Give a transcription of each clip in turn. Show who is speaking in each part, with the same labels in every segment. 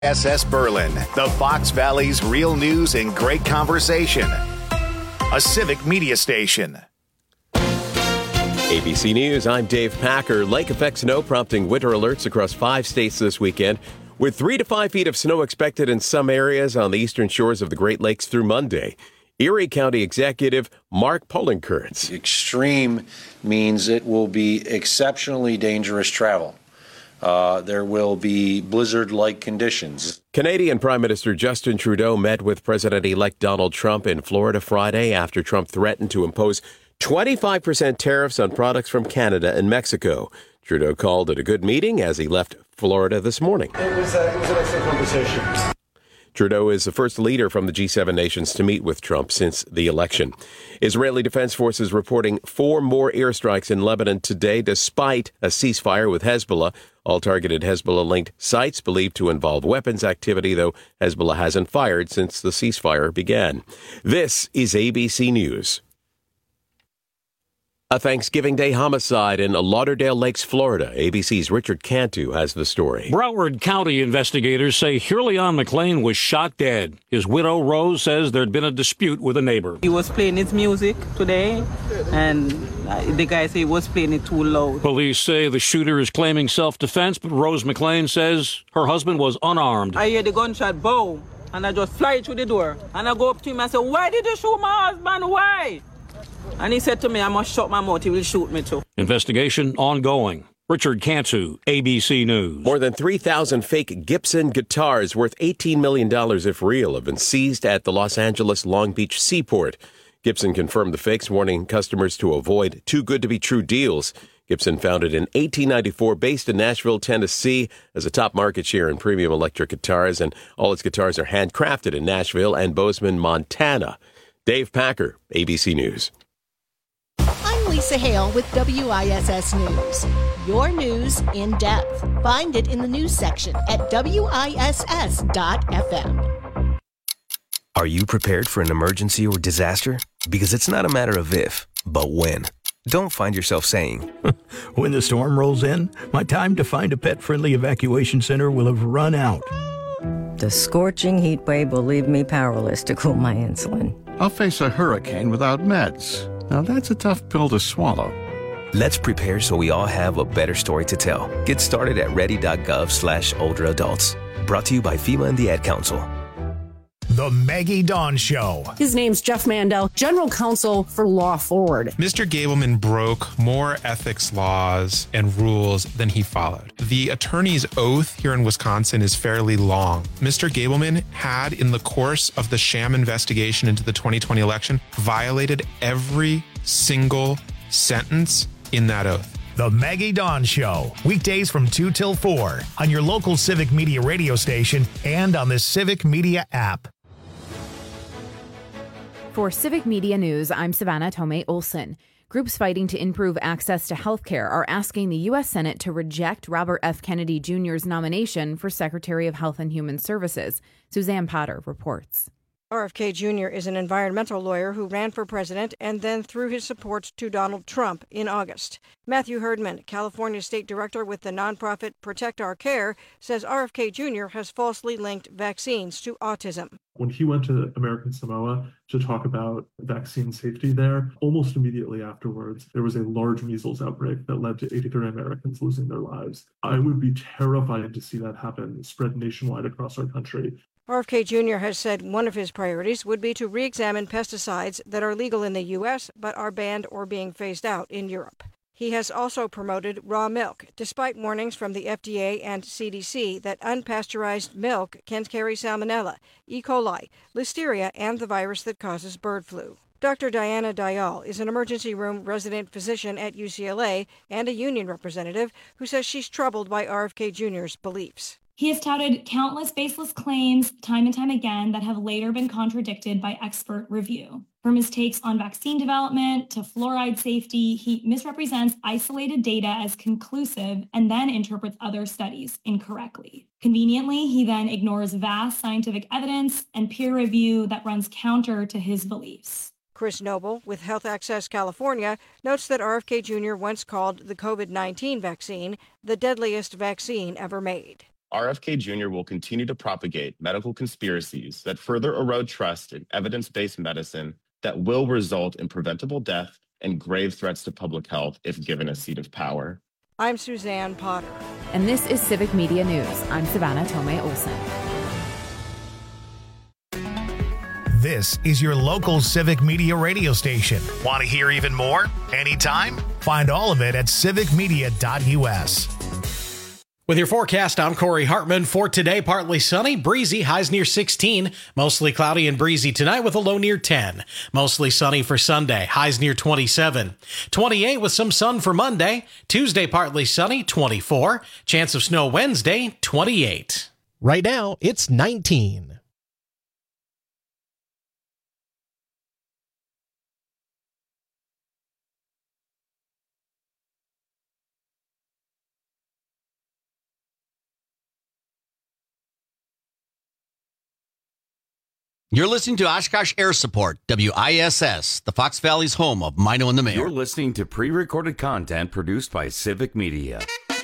Speaker 1: SS Berlin, the Fox Valley's real news and great conversation. A civic media station.
Speaker 2: ABC News, I'm Dave Packer. Lake effect snow prompting winter alerts across 5 states this weekend, with 3 to 5 feet of snow expected in some areas on the eastern shores of the Great Lakes through Monday. Erie County Executive Mark Poloncarz.
Speaker 3: Extreme means it will be exceptionally dangerous travel. There will be blizzard-like conditions.
Speaker 2: Canadian Prime Minister Justin Trudeau met with President-elect Donald Trump in Florida Friday after Trump threatened to impose 25% tariffs on products from Canada and Mexico. Trudeau called it a good meeting as he left Florida this morning.
Speaker 4: It was an excellent conversation.
Speaker 2: Trudeau is the first leader from the G7 nations to meet with Trump since the election. Israeli Defense Forces reporting 4 more airstrikes in Lebanon today, despite a ceasefire with Hezbollah. All targeted Hezbollah-linked sites believed to involve weapons activity, though Hezbollah hasn't fired since the ceasefire began. This is ABC News. A Thanksgiving Day homicide in Lauderdale Lakes, Florida. ABC's Richard Cantu has the story.
Speaker 5: Broward County investigators say Hurleon McLean was shot dead. His widow, Rose, says there'd been a dispute with a neighbor.
Speaker 6: He was playing his music today, and the guy said he was playing it too loud.
Speaker 5: Police say the shooter is claiming self-defense, but Rose McLean says her husband was unarmed.
Speaker 6: I hear the gunshot bow, and I just fly through the door. And I go up to him and say, "Why did you shoot my husband? Why?" And he said to me, "I must shut my mouth. He will shoot me too."
Speaker 5: Investigation ongoing. Richard Cantu, ABC News.
Speaker 2: More than 3,000 fake Gibson guitars worth $18 million if real have been seized at the Los Angeles Long Beach seaport. Gibson confirmed the fakes, warning customers to avoid too-good-to-be-true deals. Gibson, founded in 1894, based in Nashville, Tennessee, has a top market share in premium electric guitars, and all its guitars are handcrafted in Nashville and Bozeman, Montana. Dave Packer, ABC News.
Speaker 7: I'm Lisa Hale with WISS News. Your news in depth. Find it in the news section at WISS.FM.
Speaker 8: Are you prepared for an emergency or disaster? Because it's not a matter of if, but when. Don't find yourself saying,
Speaker 9: "When the storm rolls in, my time to find a pet-friendly evacuation center will have run out."
Speaker 10: The scorching heat wave will leave me powerless to cool my insulin.
Speaker 11: I'll face a hurricane without meds. Now that's a tough pill to swallow.
Speaker 8: Let's prepare so we all have a better story to tell. Get started at ready.gov/older adults. Brought to you by FEMA and the Ad Council.
Speaker 12: The Maggie Dawn Show.
Speaker 13: His name's Jeff Mandel, General Counsel for Law Forward.
Speaker 14: Mr. Gableman broke more ethics laws and rules than he followed. The attorney's oath here in Wisconsin is fairly long. Mr. Gableman had, in the course of the sham investigation into the 2020 election, violated every single sentence in that oath.
Speaker 12: The Maggie Dawn Show, weekdays from 2 till 4 on your local Civic Media radio station and on the Civic Media app.
Speaker 15: For Civic Media News, I'm Savannah Tomei Olson. Groups fighting to improve access to health care are asking the U.S. Senate to reject Robert F. Kennedy Jr.'s nomination for Secretary of Health and Human Services. Suzanne Potter reports.
Speaker 16: RFK Jr. is an environmental lawyer who ran for president and then threw his support to Donald Trump in August. Matthew Herdman, California state director with the nonprofit Protect Our Care, says RFK Jr. has falsely linked vaccines to autism.
Speaker 17: When he went to American Samoa to talk about vaccine safety there, almost immediately afterwards, there was a large measles outbreak that led to 83 Americans losing their lives. I would be terrified to see that happen, spread nationwide across our country.
Speaker 16: RFK Jr. has said one of his priorities would be to re-examine pesticides that are legal in the U.S. but are banned or being phased out in Europe. He has also promoted raw milk, despite warnings from the FDA and CDC that unpasteurized milk can carry salmonella, E. coli, listeria, and the virus that causes bird flu. Dr. Diana Dayal is an emergency room resident physician at UCLA and a union representative who says she's troubled by RFK Jr.'s beliefs.
Speaker 18: He has touted countless baseless claims time and time again that have later been contradicted by expert review. From his takes on vaccine development to fluoride safety, he misrepresents isolated data as conclusive and then interprets other studies incorrectly. Conveniently, he then ignores vast scientific evidence and peer review that runs counter to his beliefs.
Speaker 16: Chris Noble with Health Access California notes that RFK Jr. once called the COVID-19 vaccine the deadliest vaccine ever made.
Speaker 19: RFK Jr. will continue to propagate medical conspiracies that further erode trust in evidence-based medicine that will result in preventable death and grave threats to public health if given a seat of power.
Speaker 16: I'm Suzanne Potter.
Speaker 15: And this is Civic Media News. I'm Savannah Tomei Olson.
Speaker 12: This is your local Civic Media radio station. Want to hear even more? Anytime? Find all of it at civicmedia.us.
Speaker 20: With your forecast, I'm Corey Hartman. For today, partly sunny, breezy, highs near 16. Mostly cloudy and breezy tonight with a low near 10. Mostly sunny for Sunday, highs near 27. 28 with some sun for Monday. Tuesday, partly sunny, 24. Chance of snow Wednesday, 28.
Speaker 21: Right now, it's 19.
Speaker 22: You're listening to Oshkosh Air Support, WISS, the Fox Valley's home of Mino and the Mayor.
Speaker 23: You're listening to pre-recorded content produced by Civic Media.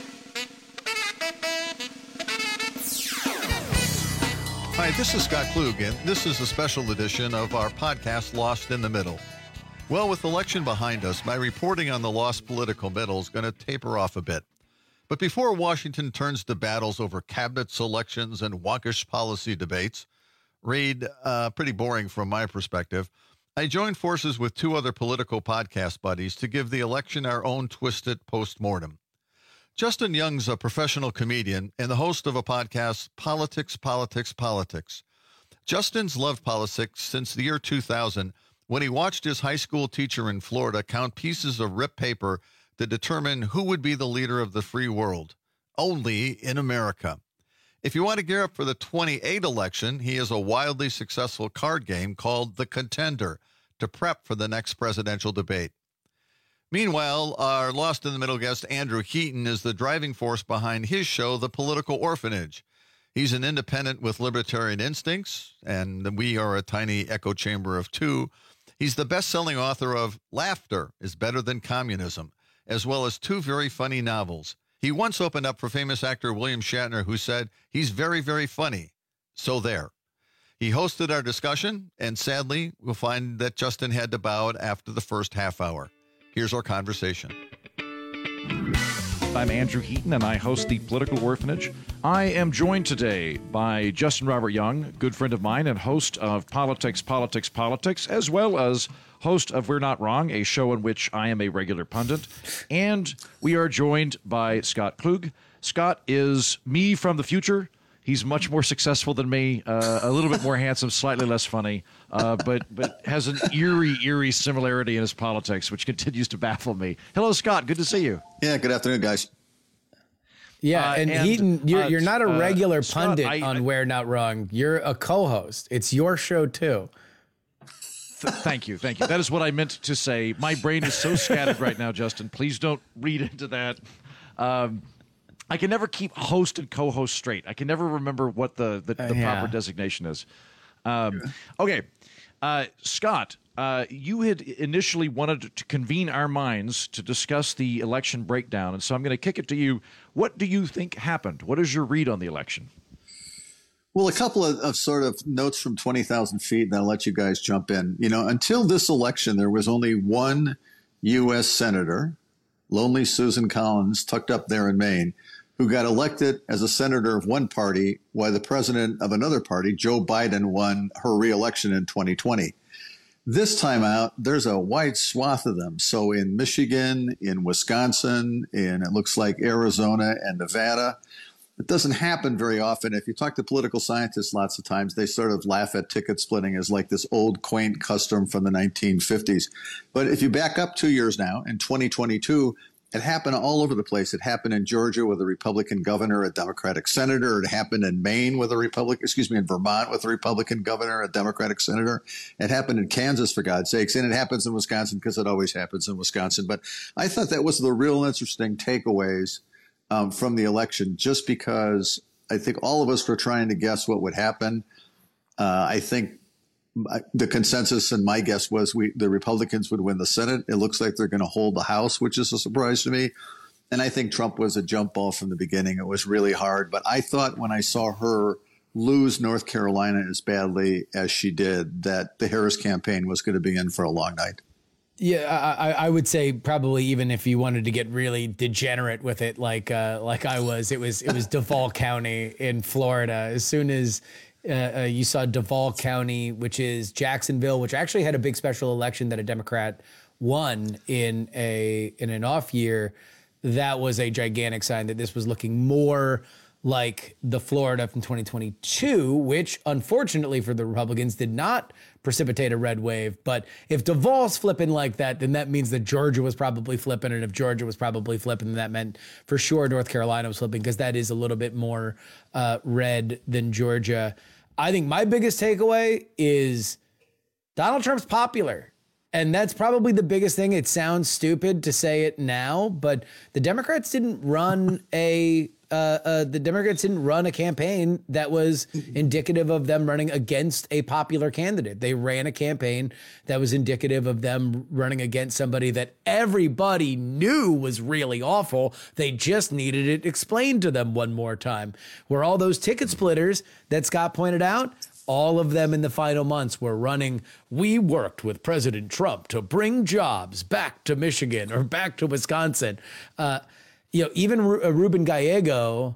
Speaker 11: Hi, this is Scott Klug, and this is a special edition of our podcast, Lost in the Middle. Well, with the election behind us, my reporting on the lost political middle is going to taper off a bit. But before Washington turns to battles over cabinet selections and wonkish policy debates, read pretty boring from my perspective, I joined forces with two other political podcast buddies to give the election our own twisted postmortem. Justin Young's a professional comedian and the host of a podcast, Politics, Politics, Politics. Justin's loved politics since the year 2000, when he watched his high school teacher in Florida count pieces of ripped paper to determine who would be the leader of the free world, only in America. If you want to gear up for the 28 election, he has a wildly successful card game called The Contender to prep for the next presidential debate. Meanwhile, our Lost in the Middle guest, Andrew Heaton, is the driving force behind his show, The Political Orphanage. He's an independent with libertarian instincts, and we are a tiny echo chamber of two. He's the best-selling author of Laughter is Better Than Communism, as well as two very funny novels. He once opened up for famous actor William Shatner, who said, he's very, very funny. So there. He hosted our discussion, and sadly, we'll find that Justin had to bow out after the first half hour. Here's our conversation.
Speaker 24: I'm Andrew Heaton, and I host The Political Orphanage. I am joined today by Justin Robert Young, good friend of mine and host of Politics, Politics, Politics, as well as host of We're Not Wrong, a show in which I am a regular pundit. And we are joined by Scott Klug. Scott is me from the future. He's much more successful than me, a little bit more handsome, slightly less funny, but has an eerie similarity in his politics, which continues to baffle me. Hello, Scott. Good to see you.
Speaker 25: Yeah, good afternoon, guys.
Speaker 26: Yeah, and Heaton, you're not a regular pundit on We're Not Wrong. You're a co-host. It's your show, too.
Speaker 24: Thank you. That is what I meant to say. My brain is so scattered right now, Justin. Please don't read into that. I can never keep host and co-host straight. I can never remember what the proper designation is. Okay. Scott, you had initially wanted to convene our minds to discuss the election breakdown, and so I'm going to kick it to you. What do you think happened? What is your read on the election?
Speaker 25: Well, a couple of sort of notes from 20,000 feet, and I'll let you guys jump in. You know, until this election, there was only one U.S. senator, lonely Susan Collins, tucked up there in Maine, who got elected as a senator of one party while the president of another party, Joe Biden, won her reelection in 2020. This time out, there's a wide swath of them. So in Michigan, in Wisconsin, in it looks like Arizona and Nevada, it doesn't happen very often. If you talk to political scientists, lots of times they sort of laugh at ticket splitting as like this old quaint custom from the 1950s. But if you back up 2 years now, in 2022, it happened all over the place. It happened in Georgia with a Republican governor, a Democratic senator. It happened in Maine with in Vermont with a Republican governor, a Democratic senator. It happened in Kansas, for God's sakes, and it happens in Wisconsin because it always happens in Wisconsin. But I thought that was the real interesting takeaways from the election, just because I think all of us were trying to guess what would happen. I think the consensus and my guess was the Republicans would win the Senate. It looks like they're going to hold the House, which is a surprise to me. And I think Trump was a jump ball from the beginning. It was really hard. But I thought when I saw her lose North Carolina as badly as she did, that the Harris campaign was going to be in for a long night.
Speaker 26: Yeah, I would say probably even if you wanted to get really degenerate with it, like I was, it was Duval County in Florida. As soon as you saw Duval County, which is Jacksonville, which actually had a big special election that a Democrat won in an off year, that was a gigantic sign that this was looking more like the Florida from 2022, which unfortunately for the Republicans did not precipitate a red wave. But if Duval's flipping like that, then that means that Georgia was probably flipping. And if Georgia was probably flipping, then that meant for sure North Carolina was flipping, because that is a little bit more red than Georgia. I think my biggest takeaway is Donald Trump's popular. And that's probably the biggest thing. It sounds stupid to say it now, but the Democrats didn't run a campaign that was indicative of them running against a popular candidate. They ran a campaign that was indicative of them running against somebody that everybody knew was really awful. They just needed it explained to them one more time. Where all those ticket splitters that Scott pointed out, all of them in the final months were running, we worked with President Trump to bring jobs back to Michigan or back to Wisconsin. Even Ruben Gallego,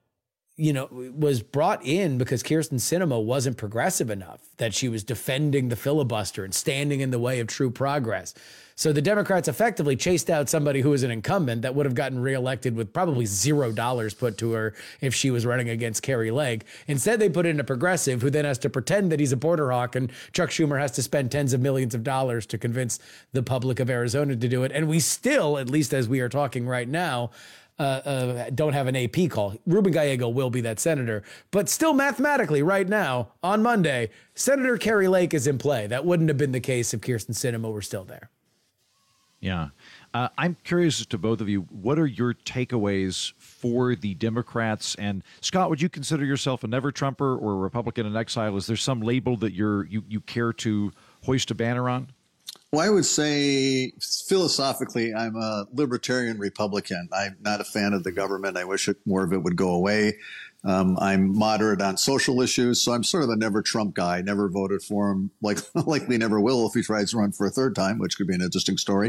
Speaker 26: was brought in because Kyrsten Sinema wasn't progressive enough, that she was defending the filibuster and standing in the way of true progress. So the Democrats effectively chased out somebody who was an incumbent that would have gotten reelected with probably $0 put to her if she was running against Carrie Lake. Instead, they put in a progressive who then has to pretend that he's a border hawk, and Chuck Schumer has to spend tens of millions of dollars to convince the public of Arizona to do it. And we still, at least as we are talking right now, don't have an AP call. Ruben Gallego will be that senator, but still mathematically right now on Monday, Senator Carrie Lake is in play. That wouldn't have been the case if Kyrsten Sinema were still there.
Speaker 24: Yeah. I'm curious to both of you, what are your takeaways for the Democrats? And Scott, would you consider yourself a never Trumper or a Republican in exile? Is there some label that you care to hoist a banner on?
Speaker 25: Well, I would say philosophically, I'm a libertarian Republican. I'm not a fan of the government. I wish more of it would go away. I'm moderate on social issues, so I'm sort of a never Trump guy. Never voted for him, likely never will if he tries to run for a third time, which could be an interesting story.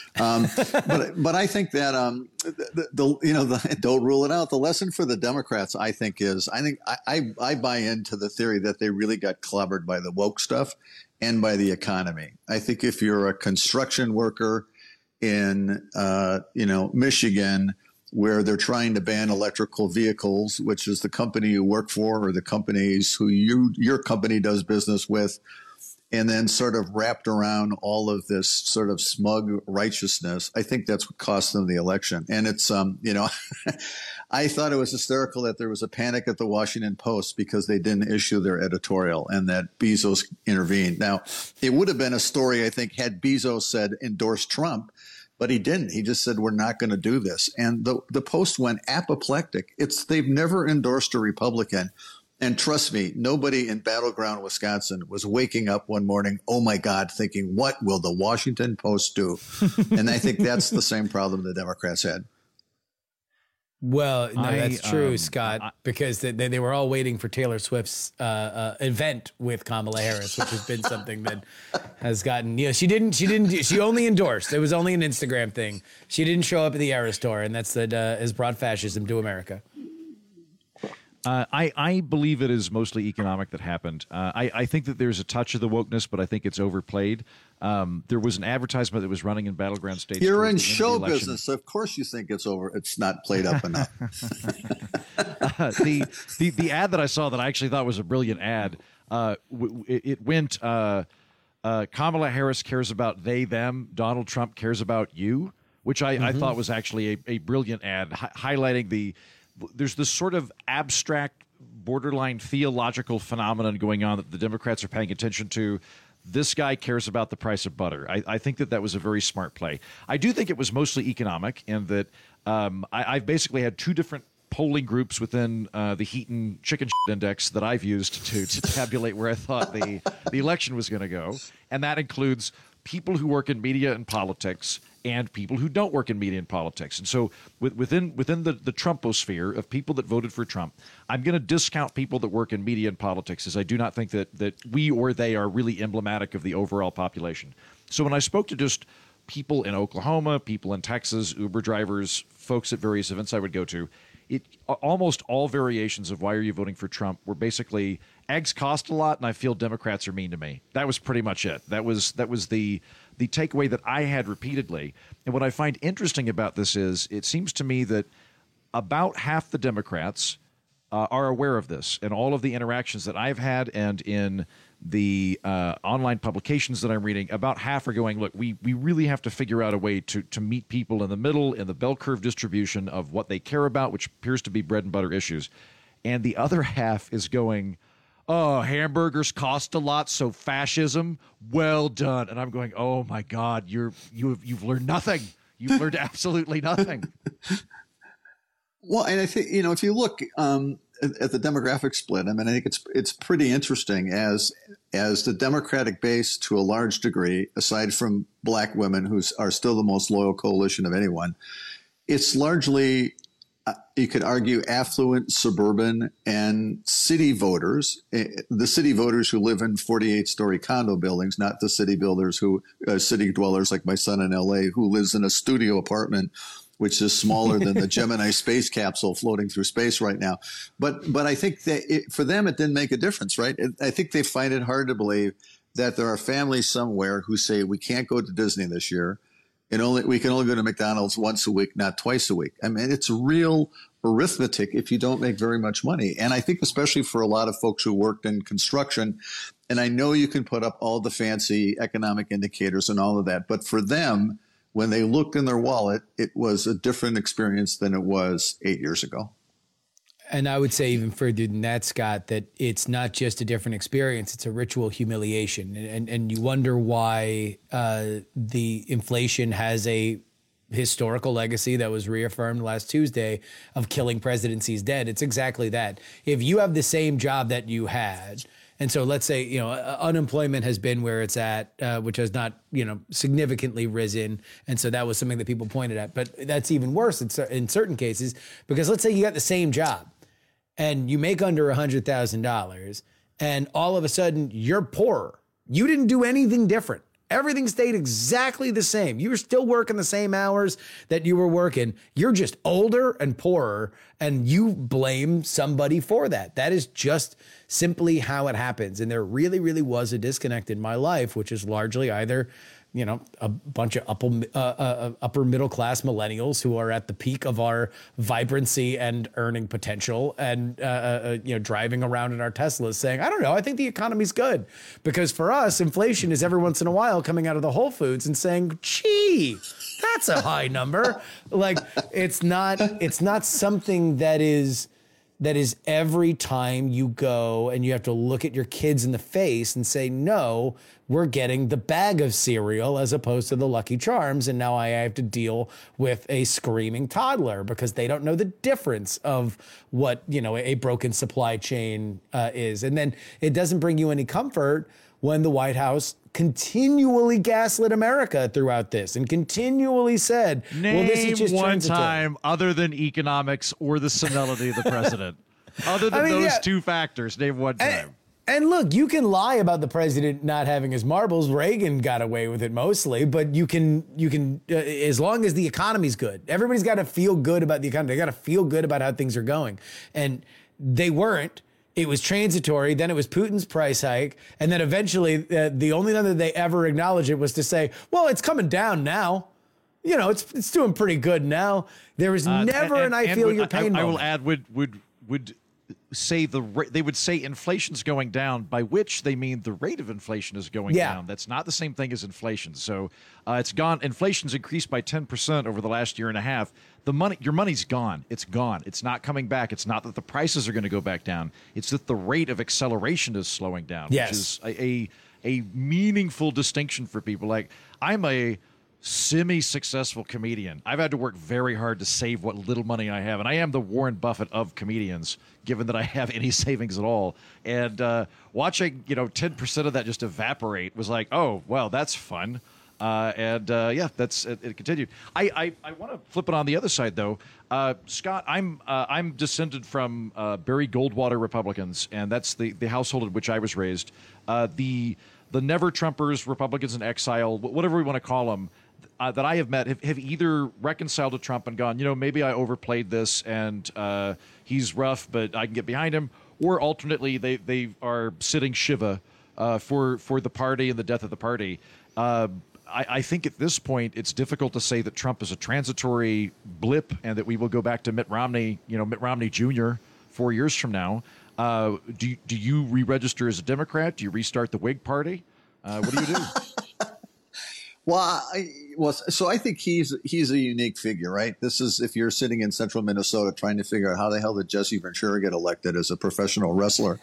Speaker 25: But I think that don't rule it out. The lesson for the Democrats, I think I buy into the theory that they really got clobbered by the woke stuff and by the economy. I think if you're a construction worker in Michigan, where they're trying to ban electrical vehicles, which is the company you work for or the companies who your company does business with, and then sort of wrapped around all of this sort of smug righteousness, I think that's what cost them the election. And it's, I thought it was hysterical that there was a panic at the Washington Post because they didn't issue their editorial and that Bezos intervened. Now, it would have been a story, I think, had Bezos said endorse Trump, but he didn't. He just said, we're not going to do this. And the Post went apoplectic. They've never endorsed a Republican. And trust me, nobody in battleground Wisconsin was waking up one morning, oh my God, thinking, what will the Washington Post do? And I think that's the same problem the Democrats had.
Speaker 26: Well, no, that's true, Scott, because they were all waiting for Taylor Swift's event with Kamala Harris, which has been something that has gotten, she only endorsed. It was only an Instagram thing. She didn't show up at the Eras tour, and that's that has brought fascism to America.
Speaker 24: I believe it is mostly economic that happened. I think that there's a touch of the wokeness, but I think it's overplayed. There was an advertisement that was running in battleground states.
Speaker 25: You're in show business, so of course you think it's not played up enough.
Speaker 24: The ad that I saw that I actually thought was a brilliant ad, it went, Kamala Harris cares about they, them, Donald Trump cares about you, which I thought was actually a brilliant ad, highlighting there's this sort of abstract, borderline theological phenomenon going on that the Democrats are paying attention to. This guy cares about the price of butter. I think that was a very smart play. I do think it was mostly economic, and that I've basically had two different polling groups within the Heaton Chicken Index that I've used to tabulate where I thought the election was going to go, and that includes people who work in media and politics and people who don't work in media and politics. And so within the Trumposphere of people that voted for Trump, I'm going to discount people that work in media and politics, as I do not think that we or they are really emblematic of the overall population. So when I spoke to just people in Oklahoma, people in Texas, Uber drivers, folks at various events I would go to, almost all variations of why are you voting for Trump were basically eggs cost a lot and I feel Democrats are mean to me. That was pretty much it. That was the takeaway that I had repeatedly. And what I find interesting about this is it seems to me that about half the Democrats are aware of this, and all of the interactions that I've had and in the online publications that I'm reading, about half are going, look, we really have to figure out a way to meet people in the middle in the bell curve distribution of what they care about, which appears to be bread and butter issues. And the other half is going, oh, hamburgers cost a lot, so fascism, well done. And I'm going, oh my God, you've learned nothing. You've learned absolutely nothing.
Speaker 25: Well, and I think, if you look at the demographic split, I mean, I think it's pretty interesting as the Democratic base, to a large degree, aside from black women who are still the most loyal coalition of anyone, it's largely, you could argue, affluent, suburban, and city voters. The city voters who live in 48-story condo buildings, not the city city dwellers like my son in L.A. who lives in a studio apartment, which is smaller than the Gemini space capsule floating through space right now. But I think that for them, it didn't make a difference, right? I think they find it hard to believe that there are families somewhere who say, we can't go to Disney this year, and we can only go to McDonald's once a week, not twice a week. I mean, it's real arithmetic if you don't make very much money. And I think especially for a lot of folks who worked in construction, and I know you can put up all the fancy economic indicators and all of that, but for them, when they looked in their wallet, it was a different experience than it was 8 years ago.
Speaker 26: And I would say even further than that, Scott, that it's not just a different experience, it's a ritual humiliation. And you wonder why the inflation has a historical legacy that was reaffirmed last Tuesday of killing presidencies dead. It's exactly that. If you have the same job that you had, and so let's say, unemployment has been where it's at, which has not, significantly risen. And so that was something that people pointed at. But that's even worse in certain cases, because let's say you got the same job and you make under $100,000 and all of a sudden you're poorer. You didn't do anything different. Everything stayed exactly the same. You were still working the same hours that you were working. You're just older and poorer, and you blame somebody for that. That is just simply how it happens. And there really, really was a disconnect in my life, which is largely either, a bunch of upper middle class millennials who are at the peak of our vibrancy and earning potential and, driving around in our Teslas saying, I don't know, I think the economy's good. Because for us, inflation is every once in a while coming out of the Whole Foods and saying, gee, that's a high number. Like it's not something that is every time you go and you have to look at your kids in the face and say, no, we're getting the bag of cereal as opposed to the Lucky Charms. And now I have to deal with a screaming toddler because they don't know the difference of what, a broken supply chain is. And then it doesn't bring you any comfort when the White House continually gaslit America throughout this and continually said, well, this is just
Speaker 24: one
Speaker 26: transitory.
Speaker 24: time other than economics or the senility of the president. Other than those two factors, name one time.
Speaker 26: And look, you can lie about the president not having his marbles. Reagan got away with it mostly, but you can as long as the economy's good. Everybody's got to feel good about the economy. They got to feel good about how things are going. And they weren't. It was transitory. Then it was Putin's price hike. And then eventually the only time that they ever acknowledged it was to say, well, it's coming down now. It's doing pretty good now. There was never I feel your pain moment.
Speaker 24: I will add, would say they would say inflation's going down, by which they mean the rate of inflation is going down. That's not the same thing as inflation. So it's gone. Inflation's increased by 10% over the last year and a half. Your money's gone. It's gone. It's not coming back. It's not that the prices are going to go back down. It's that the rate of acceleration is slowing down, which is a meaningful distinction for people. Like, I'm a semi-successful comedian. I've had to work very hard to save what little money I have, and I am the Warren Buffett of comedians, given that I have any savings at all. And watching 10% of that just evaporate was like, oh well, that's fun. That's it continued. I want to flip it on the other side, though. Scott, I'm descended from Barry Goldwater Republicans, and that's the household in which I was raised. The never Trumpers, Republicans in exile, whatever we want to call them, that I have met have either reconciled to Trump and gone, maybe I overplayed this and he's rough, but I can get behind him, or alternately they are sitting Shiva for the party and the death of the party. I think at this point it's difficult to say that Trump is a transitory blip and that we will go back to Mitt Romney Jr. 4 years from now. Do you re-register as a Democrat? Do you restart the Whig Party? What do you do?
Speaker 25: So I think he's a unique figure, right? This is if you're sitting in central Minnesota trying to figure out how the hell did Jesse Ventura get elected as a professional wrestler,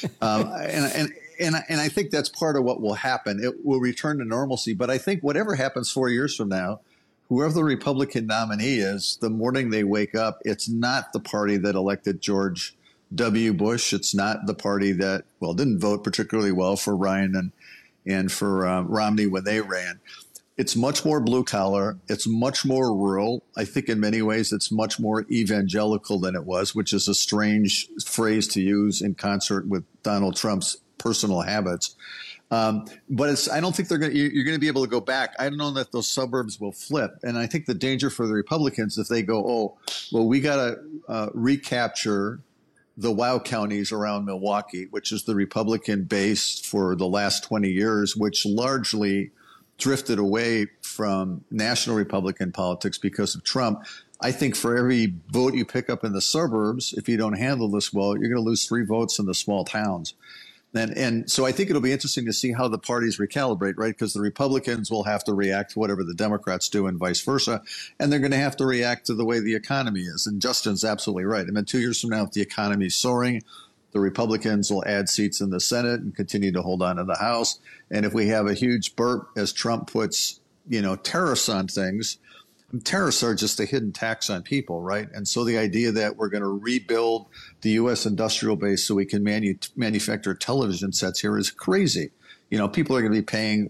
Speaker 25: and I think that's part of what will happen. It will return to normalcy, but I think whatever happens 4 years from now, whoever the Republican nominee is, the morning they wake up, it's not the party that elected George W. Bush. It's not the party that didn't vote particularly well for Ryan and for Romney when they ran. It's much more blue collar. It's much more rural. I think in many ways it's much more evangelical than it was, which is a strange phrase to use in concert with Donald Trump's personal habits. But I don't think you're going to be able to go back. I don't know that those suburbs will flip. And I think the danger for the Republicans, if they go, we got to recapture the WOW counties around Milwaukee, which is the Republican base for the last 20 years, which largely drifted away from national Republican politics because of Trump. I think for every vote you pick up in the suburbs, if you don't handle this well, you're going to lose 3 votes in the small towns. And so I think it'll be interesting to see how the parties recalibrate, right? Because the Republicans will have to react to whatever the Democrats do and vice versa. And they're going to have to react to the way the economy is. And Justin's absolutely right. I mean, 2 years from now, if the economy is soaring, the Republicans will add seats in the Senate and continue to hold on to the House. And if we have a huge burp as Trump puts, tariffs on things, tariffs are just a hidden tax on people, right? And so the idea that we're going to rebuild the U.S. industrial base so we can manufacture television sets here is crazy. People are going to be paying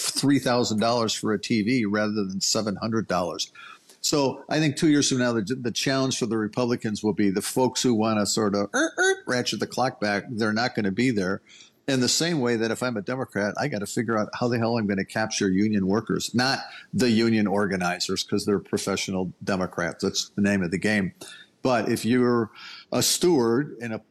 Speaker 25: $3,000 for a TV rather than $700. So I think 2 years from now, the challenge for the Republicans will be the folks who want to sort of ratchet the clock back. They're not going to be there. In the same way that if I'm a Democrat, I got to figure out how the hell I'm going to capture union workers, not the union organizers, because they're professional Democrats. That's the name of the game. But if you're a steward in a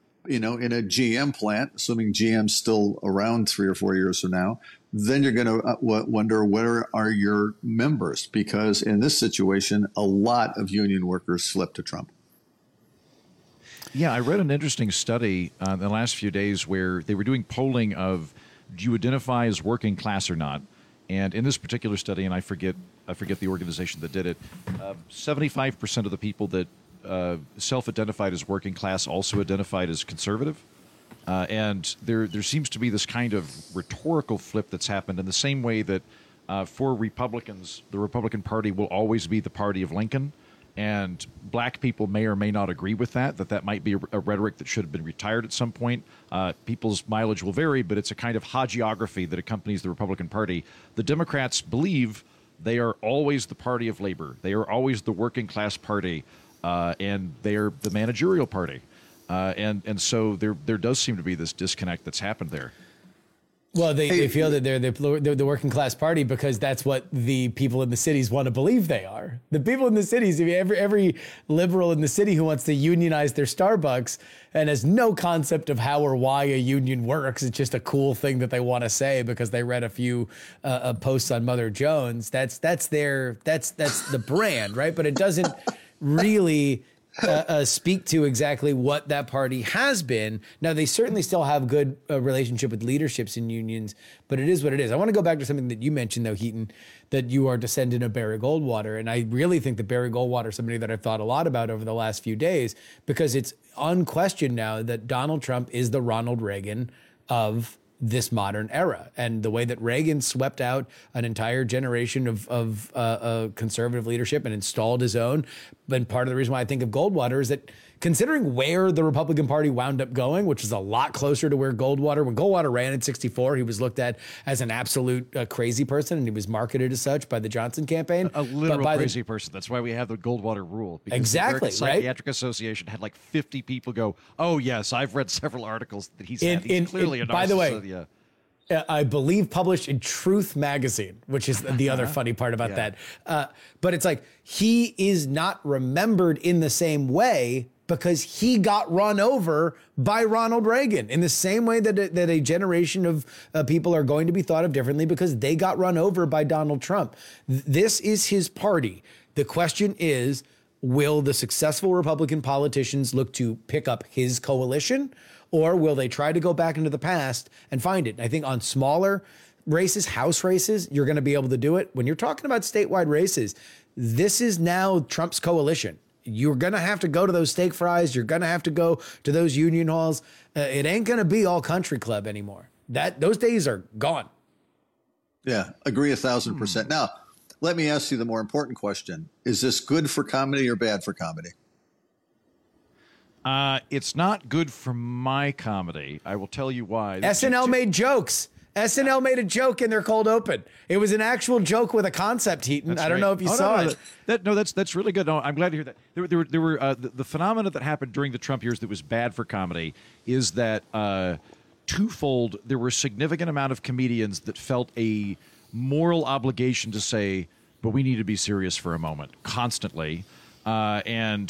Speaker 25: GM plant, assuming GM's still around 3 or 4 years from now, then you're going to wonder where are your members? Because in this situation, a lot of union workers flip to Trump.
Speaker 24: Yeah, I read an interesting study in the last few days where they were doing polling of do you identify as working class or not? And in this particular study, and I forget the organization that did it, 75% of the people that self-identified as working class also identified as conservative. And there seems to be this kind of rhetorical flip that's happened in the same way that for Republicans, the Republican Party will always be the party of Lincoln. And black people may or may not agree with that might be a rhetoric that should have been retired at some point. People's mileage will vary, but it's a kind of hagiography that accompanies the Republican Party. The Democrats believe they are always the party of labor. They are always the working class party, and they are the managerial party. And so there does seem to be this disconnect that's happened there.
Speaker 26: Well, they feel that they're the working class party because that's what the people in the cities want to believe they are. The people in the cities, every liberal in the city who wants to unionize their Starbucks and has no concept of how or why a union works, it's just a cool thing that they want to say because they read a few posts on Mother Jones. That's the brand, right? But it doesn't really speak to exactly what that party has been. Now, they certainly still have good relationship with leaderships in unions, but it is what it is. I want to go back to something that you mentioned, though, Heaton, that you are descendant of Barry Goldwater. And I really think that Barry Goldwater is somebody that I've thought a lot about over the last few days because it's unquestioned now that Donald Trump is the Ronald Reagan of this modern era. And the way that Reagan swept out an entire generation of conservative leadership and installed his own, And part of the reason why I think of Goldwater is that considering where the Republican Party wound up going, which is a lot closer to where when Goldwater ran in 1964, he was looked at as an absolute crazy person, and he was marketed as such by the Johnson campaign.
Speaker 24: A literal crazy person. That's why we have the Goldwater rule. Because
Speaker 26: exactly,
Speaker 24: the American Psychiatric Association had like 50 people go, oh, yes, I've read several articles that he's clearly a narcissist.
Speaker 26: By the way, I believe published in Truth Magazine, which is the other funny part about that. But it's like he is not remembered in the same way because he got run over by Ronald Reagan in the same way that a generation of people are going to be thought of differently because they got run over by Donald Trump. This is his party. The question is, will the successful Republican politicians look to pick up his coalition, or will they try to go back into the past and find it? I think on smaller races, House races, you're going to be able to do it. When you're talking about statewide races, this is now Trump's coalition. You're going to have to go to those steak fries. You're going to have to go to those union halls. It ain't going to be all country club anymore. Those days are gone.
Speaker 25: Yeah, agree 1,000%. Now, let me ask you the more important question. Is this good for comedy or bad for comedy?
Speaker 24: It's not good for my comedy. I will tell you why.
Speaker 26: SNL made jokes. SNL made a joke in their cold open. It was an actual joke with a concept, Heaton. I don't know if you saw it.
Speaker 24: That's really good. No, I'm glad to hear that. There were the phenomena that happened during the Trump years that was bad for comedy is that twofold. There were a significant amount of comedians that felt a moral obligation to say, but we need to be serious for a moment, constantly. And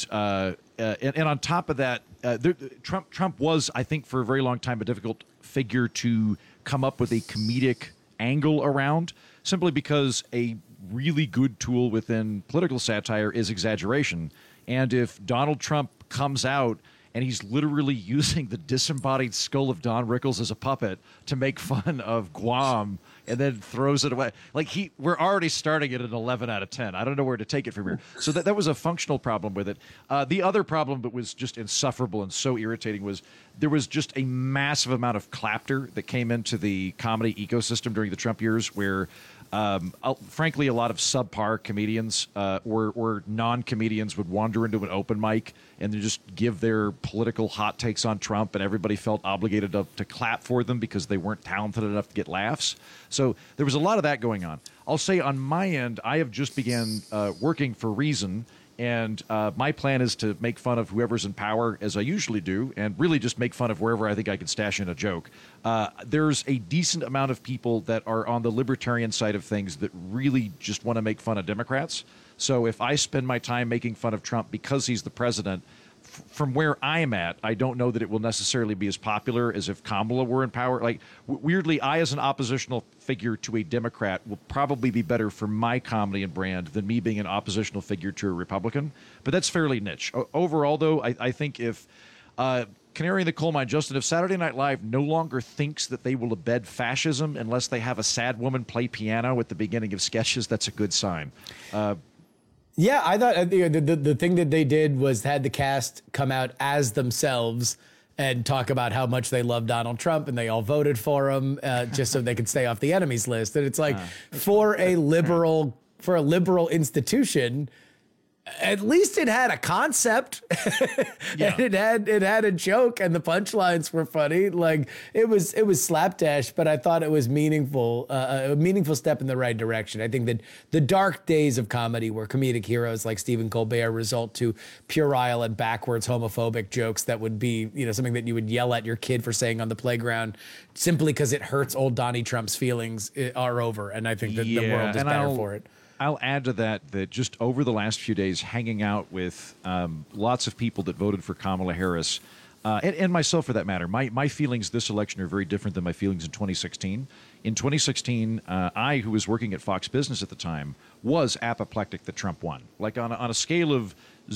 Speaker 24: on top of that, Trump was, I think, for a very long time, a difficult figure to come up with a comedic angle around, simply because a really good tool within political satire is exaggeration. And if Donald Trump comes out and he's literally using the disembodied skull of Don Rickles as a puppet to make fun of Guam and then throws it away. Like we're already starting at an 11 out of 10. I don't know where to take it from here. So that was a functional problem with it. The other problem that was just insufferable and so irritating was there was just a massive amount of clapter that came into the comedy ecosystem during the Trump years where frankly, a lot of subpar comedians or non-comedians would wander into an open mic and then just give their political hot takes on Trump, and everybody felt obligated to clap for them because they weren't talented enough to get laughs. So there was a lot of that going on. I'll say on my end, I have just began working for Reason, and my plan is to make fun of whoever's in power, as I usually do, and really just make fun of wherever I think I can stash in a joke. There's a decent amount of people that are on the libertarian side of things that really just want to make fun of Democrats. So if I spend my time making fun of Trump because he's the president, from where I'm at, I don't know that it will necessarily be as popular as if Kamala were in power. Like, weirdly, I, as an oppositional figure to a Democrat, will probably be better for my comedy and brand than me being an oppositional figure to a Republican. But that's fairly niche. Overall, though, I think if canary in the coal mine, Justin, if Saturday Night Live no longer thinks that they will abet fascism unless they have a sad woman play piano at the beginning of sketches, that's a good sign.
Speaker 26: Yeah, I thought the thing that they did was had the cast come out as themselves and talk about how much they love Donald Trump and they all voted for him just so they could stay off the enemies list. And it's like for a liberal institution, at least it had a concept and it had a joke and the punchlines were funny. Like it was slapdash, but I thought it was meaningful, a meaningful step in the right direction. I think that the dark days of comedy where comedic heroes like Stephen Colbert result to puerile and backwards homophobic jokes that would be, something that you would yell at your kid for saying on the playground simply because it hurts old Donnie Trump's feelings are over. And I think that the world is better for it.
Speaker 24: I'll add to that just over the last few days, hanging out with lots of people that voted for Kamala Harris, and myself for that matter, my feelings this election are very different than my feelings in 2016. In 2016, I, who was working at Fox Business at the time, was apoplectic that Trump won. Like on a scale of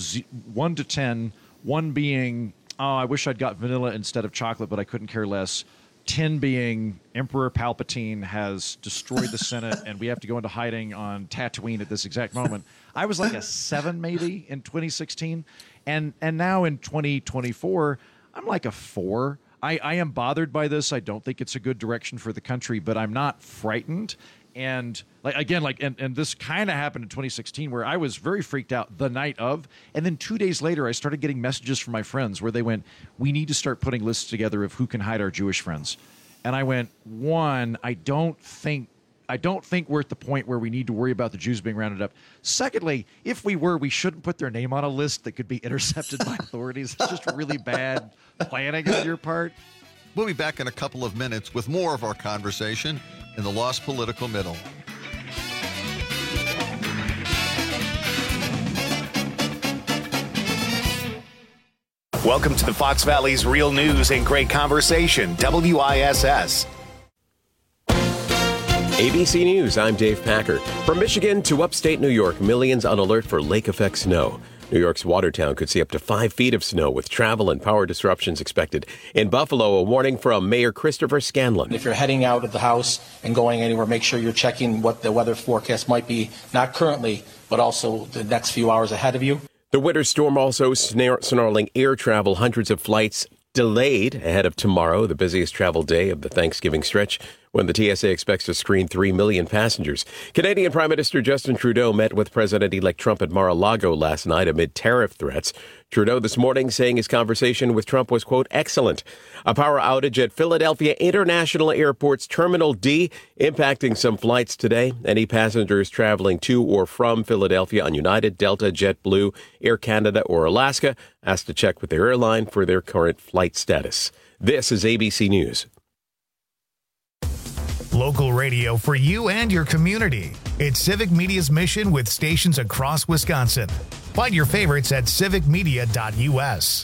Speaker 24: 1 to 10, 1 being, oh, I wish I'd got vanilla instead of chocolate, but I couldn't care less. 10 being Emperor Palpatine has destroyed the Senate and we have to go into hiding on Tatooine at this exact moment. I was like a 7 maybe in 2016. And now in 2024, I'm like a 4. I am bothered by this. I don't think it's a good direction for the country, but I'm not frightened. And and this kind of happened in 2016 where I was very freaked out the night of. And then 2 days later, I started getting messages from my friends where they went, we need to start putting lists together of who can hide our Jewish friends. And I went, one, I don't think we're at the point where we need to worry about the Jews being rounded up. Secondly, if we were, we shouldn't put their name on a list that could be intercepted by authorities. It's just really bad planning on your part.
Speaker 11: We'll be back in a couple of minutes with more of our conversation in the Lost Political Middle.
Speaker 1: Welcome to the Fox Valley's Real News and Great Conversation, WISS.
Speaker 2: ABC News, I'm Dave Packer. From Michigan to upstate New York, millions on alert for lake effect snow. New York's Watertown could see up to 5 feet of snow with travel and power disruptions expected. In Buffalo, a warning from Mayor Christopher Scanlon.
Speaker 3: If you're heading out of the house and going anywhere, make sure you're checking what the weather forecast might be, not currently, but also the next few hours ahead of you.
Speaker 2: The winter storm also snarling air travel, hundreds of flights delayed ahead of tomorrow, the busiest travel day of the Thanksgiving stretch, when the TSA expects to screen 3 million passengers. Canadian Prime Minister Justin Trudeau met with President-elect Trump at Mar-a-Lago last night amid tariff threats. Trudeau this morning saying his conversation with Trump was, quote, excellent. A power outage at Philadelphia International Airport's Terminal D impacting some flights today. Any passengers traveling to or from Philadelphia on United, Delta, JetBlue, Air Canada, or Alaska asked to check with their airline for their current flight status. This is ABC News.
Speaker 12: Local radio for you and your community. It's Civic Media's mission with stations across Wisconsin. Find your favorites at civicmedia.us.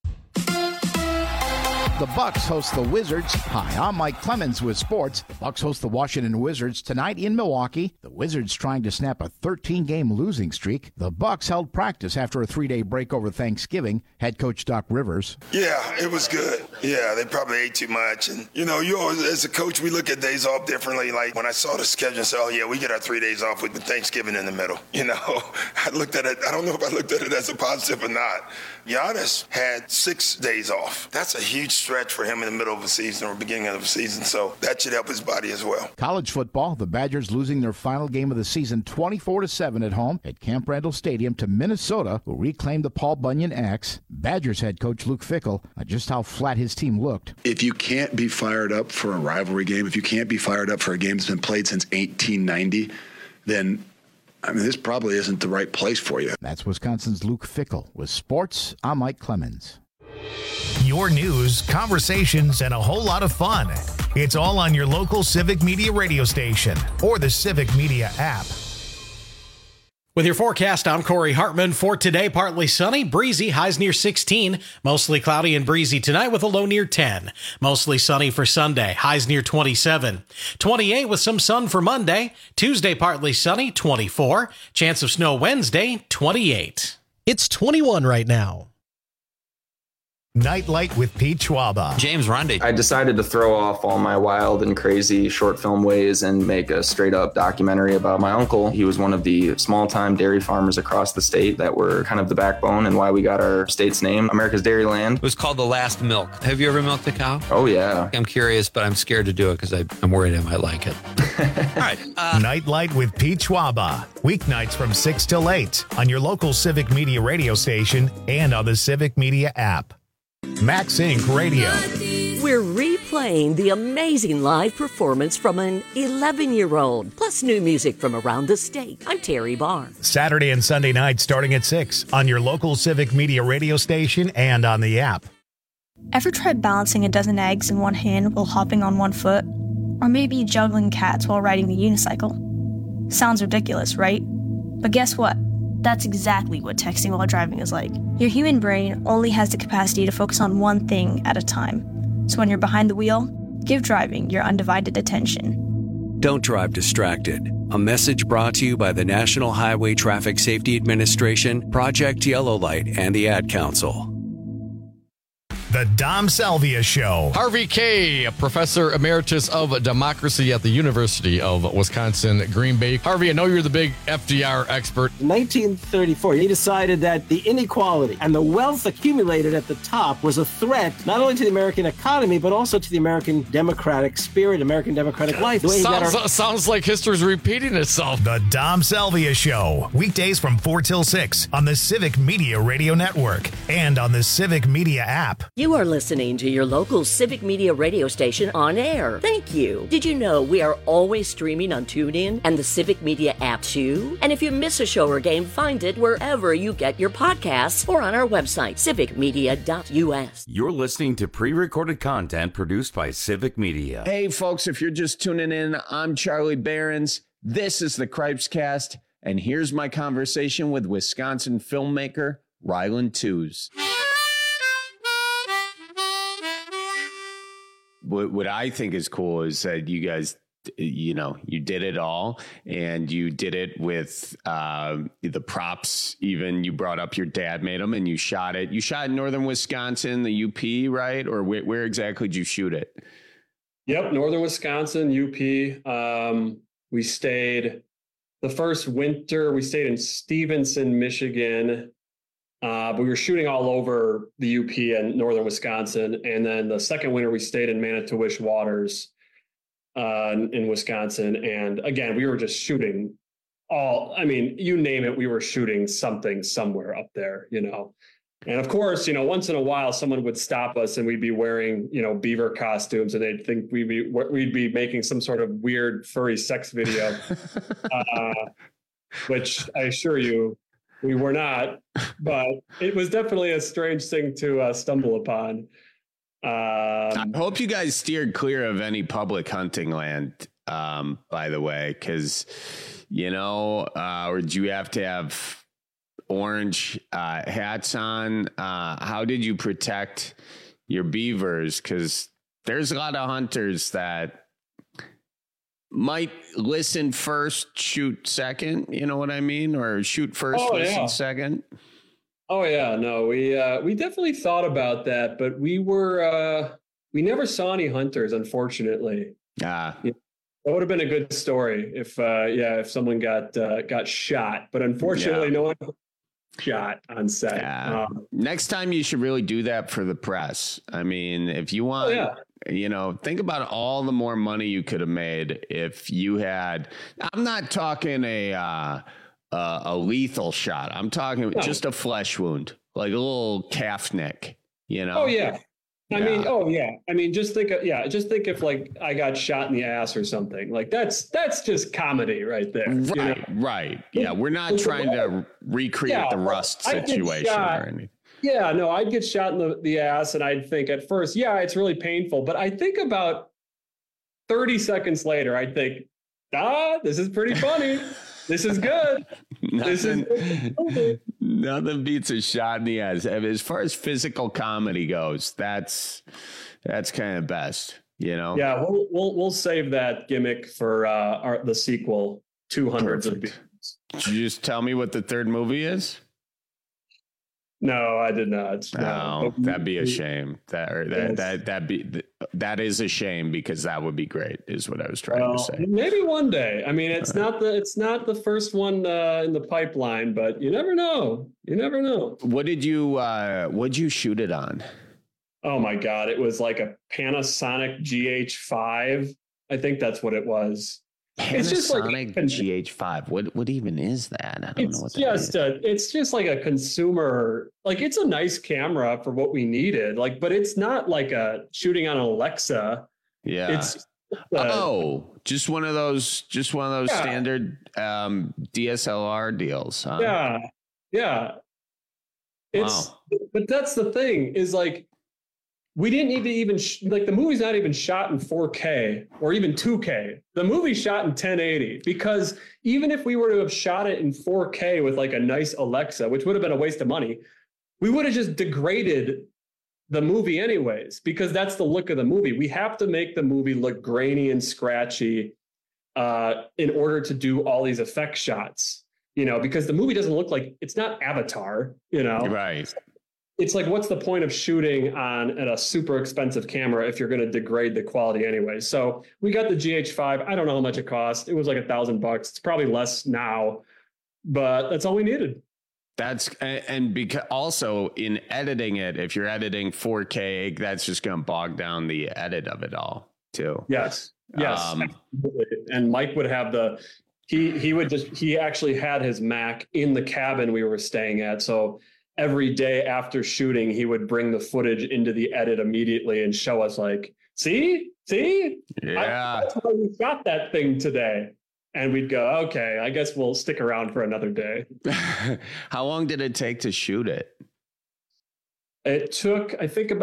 Speaker 4: The Bucks host the Wizards. Hi, I'm Mike Clemens with sports. The Bucks host the Washington Wizards tonight in Milwaukee. The Wizards trying to snap a 13-game losing streak. The Bucks held practice after a 3-day break over Thanksgiving. Head coach Doc Rivers.
Speaker 5: Yeah, it was good. Yeah, they probably ate too much. And, you always, as a coach, we look at days off differently. Like when I saw the schedule and said, oh, yeah, we get our 3 days off with Thanksgiving in the middle. I looked at it. I don't know if I looked at it as a positive or not. Giannis had 6 days off. That's a huge stretch for him in the middle of the season or beginning of the season, so that should help his body as well.
Speaker 4: College football, the Badgers losing their final game of the season 24-7 at home at Camp Randall Stadium to Minnesota, who reclaimed the Paul Bunyan X. Badgers head coach Luke Fickell, just how flat his team looked.
Speaker 6: If you can't be fired up for a rivalry game, if you can't be fired up for a game that's been played since 1890, then this probably isn't the right place for you.
Speaker 4: That's Wisconsin's Luke Fickell. With sports, I'm Mike Clemens.
Speaker 12: Your news, conversations, and a whole lot of fun. It's all on your local Civic Media radio station or the Civic Media app.
Speaker 20: With your forecast, I'm Corey Hartman. For today, partly sunny, breezy, highs near 16. Mostly cloudy and breezy tonight with a low near 10. Mostly sunny for Sunday, highs near 27. 28 with some sun for Monday. Tuesday, partly sunny, 24. Chance of snow Wednesday, 28.
Speaker 21: It's 21 right now.
Speaker 12: Nightlight with Pete Schwaba.
Speaker 27: James Rundy.
Speaker 28: I decided to throw off all my wild and crazy short film ways and make a straight up documentary about my uncle. He was one of the small time dairy farmers across the state that were kind of the backbone and why we got our state's name, America's Dairyland.
Speaker 27: It was called The Last Milk. Have you ever milked a cow?
Speaker 28: Oh, yeah.
Speaker 27: I'm curious, but I'm scared to do it because I'm worried I might like it. All right.
Speaker 12: Nightlight with Pete Schwaba. Weeknights from 6 till 8 on your local Civic Media radio station and on the Civic Media app. Max Inc. Radio.
Speaker 29: We're replaying the amazing live performance from an 11-year-old, plus new music from around the state. I'm Terry Barnes.
Speaker 12: Saturday and Sunday nights starting at 6 on your local Civic Media radio station and on the app.
Speaker 30: Ever tried balancing a dozen eggs in one hand while hopping on one foot? Or maybe juggling cats while riding the unicycle? Sounds ridiculous, right? But guess what? That's exactly what texting while driving is like. Your human brain only has the capacity to focus on one thing at a time. So when you're behind the wheel, give driving your undivided attention.
Speaker 31: Don't drive distracted. A message brought to you by the National Highway Traffic Safety Administration, Project Yellow Light, and the Ad Council.
Speaker 12: The Dom Salvia Show.
Speaker 7: Harvey Kaye, Professor Emeritus of Democracy at the University of Wisconsin, Green Bay. Harvey, I know you're the big FDR expert.
Speaker 8: In 1934, he decided that the inequality and the wealth accumulated at the top was a threat not only to the American economy, but also to the American democratic spirit, American democratic life.
Speaker 7: Sounds like history's repeating itself.
Speaker 12: The Dom Salvia Show. Weekdays from 4 till 6 on the Civic Media Radio Network and on the Civic Media app.
Speaker 29: You are listening to your local Civic Media radio station on air. Thank you. Did you know we are always streaming on TuneIn and the Civic Media app too? And if you miss a show or game, find it wherever you get your podcasts or on our website, civicmedia.us.
Speaker 23: You're listening to pre-recorded content produced by Civic Media.
Speaker 9: Hey, folks, if you're just tuning in, I'm Charlie Behrens. This is the Cripes Cast, and here's my conversation with Wisconsin filmmaker Ryland Tews. What I think is cool is that you guys, you did it all, and you did it with the props. Even you brought up your dad made them, and you shot it. You shot in northern Wisconsin, the UP, right? Or where exactly did you shoot it?
Speaker 10: Yep, northern Wisconsin, UP. We stayed the first winter. We stayed in Stevenson, Michigan. But we were shooting all over the UP and northern Wisconsin. And then the second winter, we stayed in Manitowish Waters in Wisconsin. And again, we were just shooting you name it, we were shooting something somewhere up there, And of course, once in a while, someone would stop us and we'd be wearing, beaver costumes, and they'd think we'd be making some sort of weird furry sex video, which I assure you, we were not, but it was definitely a strange thing to stumble upon.
Speaker 9: I hope you guys steered clear of any public hunting land, by the way, because, or do you have to have orange hats on? How did you protect your beavers? Because there's a lot of hunters that might listen first, shoot second, you know what I mean? Or shoot first, listen second.
Speaker 10: Oh yeah, no, we definitely thought about that, but we never saw any hunters, unfortunately. That would have been a good story if someone got shot, but unfortunately no one shot on set.
Speaker 9: Next time you should really do that for the press. I mean, if you want, think about all the more money you could have made if you had. I'm not talking a lethal shot. I'm talking just a flesh wound, like a little calf nick.
Speaker 10: Oh yeah. I mean, just think if like I got shot in the ass or something. Like that's just comedy right there.
Speaker 9: Right. Yeah, we're not trying to recreate the Rust situation or anything.
Speaker 10: Yeah, no, I'd get shot in the ass, and I'd think at first, it's really painful. But I think about 30 seconds later, I'd think, this is pretty funny. This is good.
Speaker 9: Nothing beats a shot in the ass. As far as physical comedy goes, that's kind of best,
Speaker 10: Yeah, we'll save that gimmick for the sequel, 200s of Beats.
Speaker 9: Did you just tell me what the third movie is?
Speaker 10: No, I did not.
Speaker 9: No, that'd be a shame. That is a shame, because that would be great, is what I was trying to say.
Speaker 10: Maybe one day. I mean, it's not the first one in the pipeline, but you never know.
Speaker 9: What did you shoot it on?
Speaker 10: Oh my God, it was like a Panasonic GH5. I think that's what it was.
Speaker 9: It's just like GH5. What even is that? I don't know what that is.
Speaker 10: It's just like a consumer, like it's a nice camera for what we needed. Like, but it's not like a shooting on an Alexa.
Speaker 9: Yeah.
Speaker 10: It's
Speaker 9: just one of those standard DSLR deals. Huh?
Speaker 10: Yeah. Yeah. But that's the thing is like, we didn't need to even the movie's not even shot in 4K or even 2K. The movie's shot in 1080, because even if we were to have shot it in 4K with like a nice Alexa, which would have been a waste of money, we would have just degraded the movie anyways, because that's the look of the movie. We have to make the movie look grainy and scratchy in order to do all these effect shots, because the movie doesn't look like, it's not Avatar,
Speaker 9: Right.
Speaker 10: it's like, what's the point of shooting at a super expensive camera if you're going to degrade the quality anyway? So we got the GH5. I don't know how much it cost. It was like $1,000. It's probably less now, but that's all we needed.
Speaker 9: And because also in editing it, if you're editing 4K, that's just going to bog down the edit of it all too.
Speaker 10: Yes. Absolutely. And Mike would have he actually had his Mac in the cabin we were staying at. So every day after shooting, he would bring the footage into the edit immediately and show us like, see,
Speaker 9: yeah,
Speaker 10: that's why we shot that thing today. And we'd go, okay, I guess we'll stick around for another day.
Speaker 9: How long did it take to shoot it?
Speaker 10: It took, I think it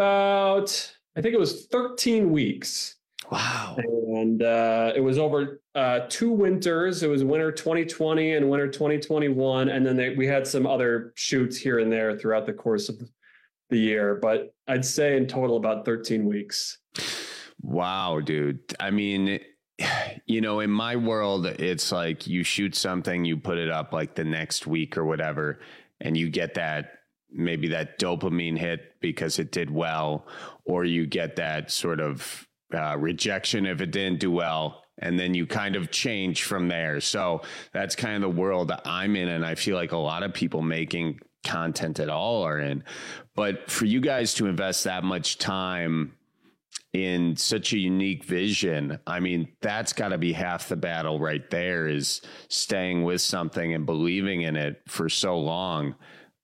Speaker 10: was 13 weeks.
Speaker 9: Wow.
Speaker 10: And it was over 2 winters. It was winter 2020 and winter 2021. And then we had some other shoots here and there throughout the course of the year. But I'd say in total about 13 weeks.
Speaker 9: Wow, dude. I mean, in my world, it's like you shoot something, you put it up like the next week or whatever, and you get maybe that dopamine hit because it did well, or you get that sort of rejection if it didn't do well, and then you kind of change from there. So that's kind of the world I'm in, and I feel like a lot of people making content at all are in. But for you guys to invest that much time in such a unique vision, I mean, that's got to be half the battle right there, is staying with something and believing in it for so long,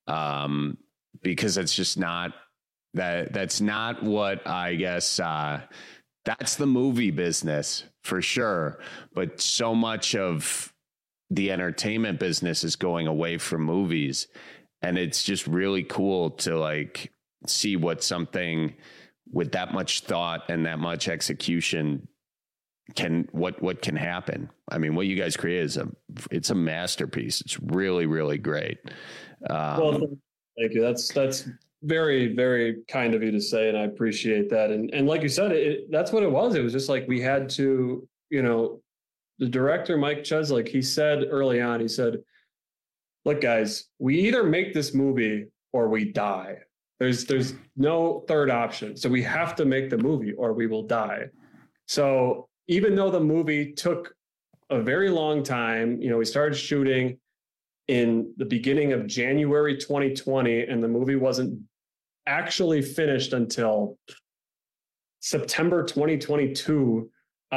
Speaker 9: because it's just not that's not what I guess that's the movie business for sure. But so much of the entertainment business is going away from movies. And it's just really cool to like see what something with that much thought and that much execution what can happen. I mean, what you guys create it's a masterpiece. It's really, really great.
Speaker 10: Well, thank you. That's very, very kind of you to say, and I appreciate that. And like you said, that's what it was. It was just like we had to, the director, Mike Cheslick, he said early on, he said, look, guys, we either make this movie or we die. There's no third option. So we have to make the movie or we will die. So even though the movie took a very long time, we started shooting in the beginning of January 2020, and the movie wasn't actually finished until September 2022.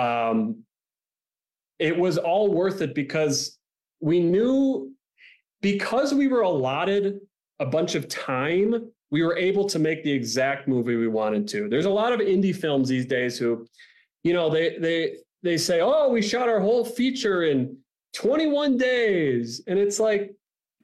Speaker 10: It was all worth it because we knew, because we were allotted a bunch of time, we were able to make the exact movie we wanted to. There's a lot of indie films these days who, they say, oh, we shot our whole feature in 21 days. And it's like,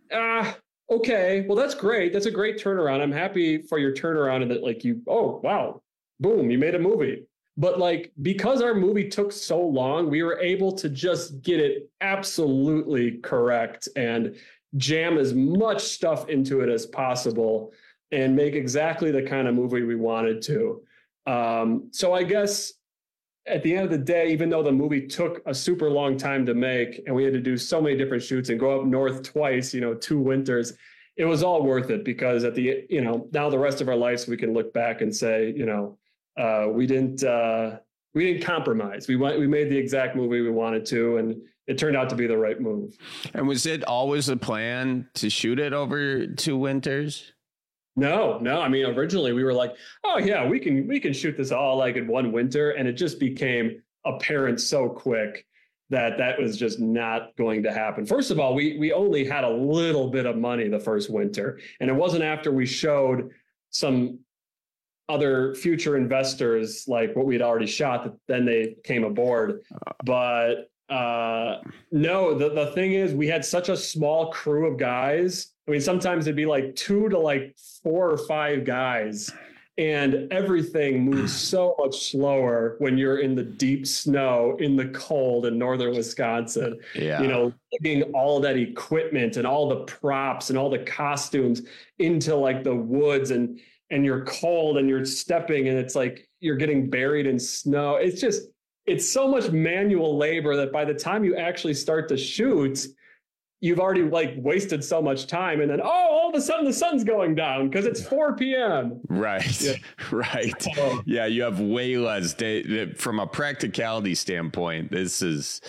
Speaker 10: okay, well, that's great. That's a great turnaround. I'm happy for your turnaround and that oh, wow, boom, you made a movie. But because our movie took so long, we were able to just get it absolutely correct and jam as much stuff into it as possible and make exactly the kind of movie we wanted to. So I guess at the end of the day, even though the movie took a super long time to make and we had to do so many different shoots and go up north twice, 2 winters, it was all worth it because at the, now the rest of our lives, we can look back and say, we didn't compromise. We made the exact movie we wanted to, and it turned out to be the right move.
Speaker 9: And was it always the plan to shoot it over 2 winters?
Speaker 10: No. I mean, originally we were like, oh yeah, we can shoot this all in 1 winter. And it just became apparent so quick that was just not going to happen. First of all, we only had a little bit of money the first winter. And it wasn't after we showed some other future investors like what we'd already shot that then they came aboard. But no, the thing is, we had such a small crew of guys. I mean, sometimes it'd be 2 to 4 or 5 guys, and everything moves so much slower when you're in the deep snow in the cold in northern Wisconsin.
Speaker 9: Yeah.
Speaker 10: Lugging all that equipment and all the props and all the costumes into the woods, and you're cold and you're stepping and it's you're getting buried in snow. It's so much manual labor that by the time you actually start to shoot, you've already like wasted so much time, and then all of a sudden the sun's going down because it's 4 p.m.
Speaker 9: Right. Yeah. Right. Yeah. You have way less day from a practicality standpoint. This is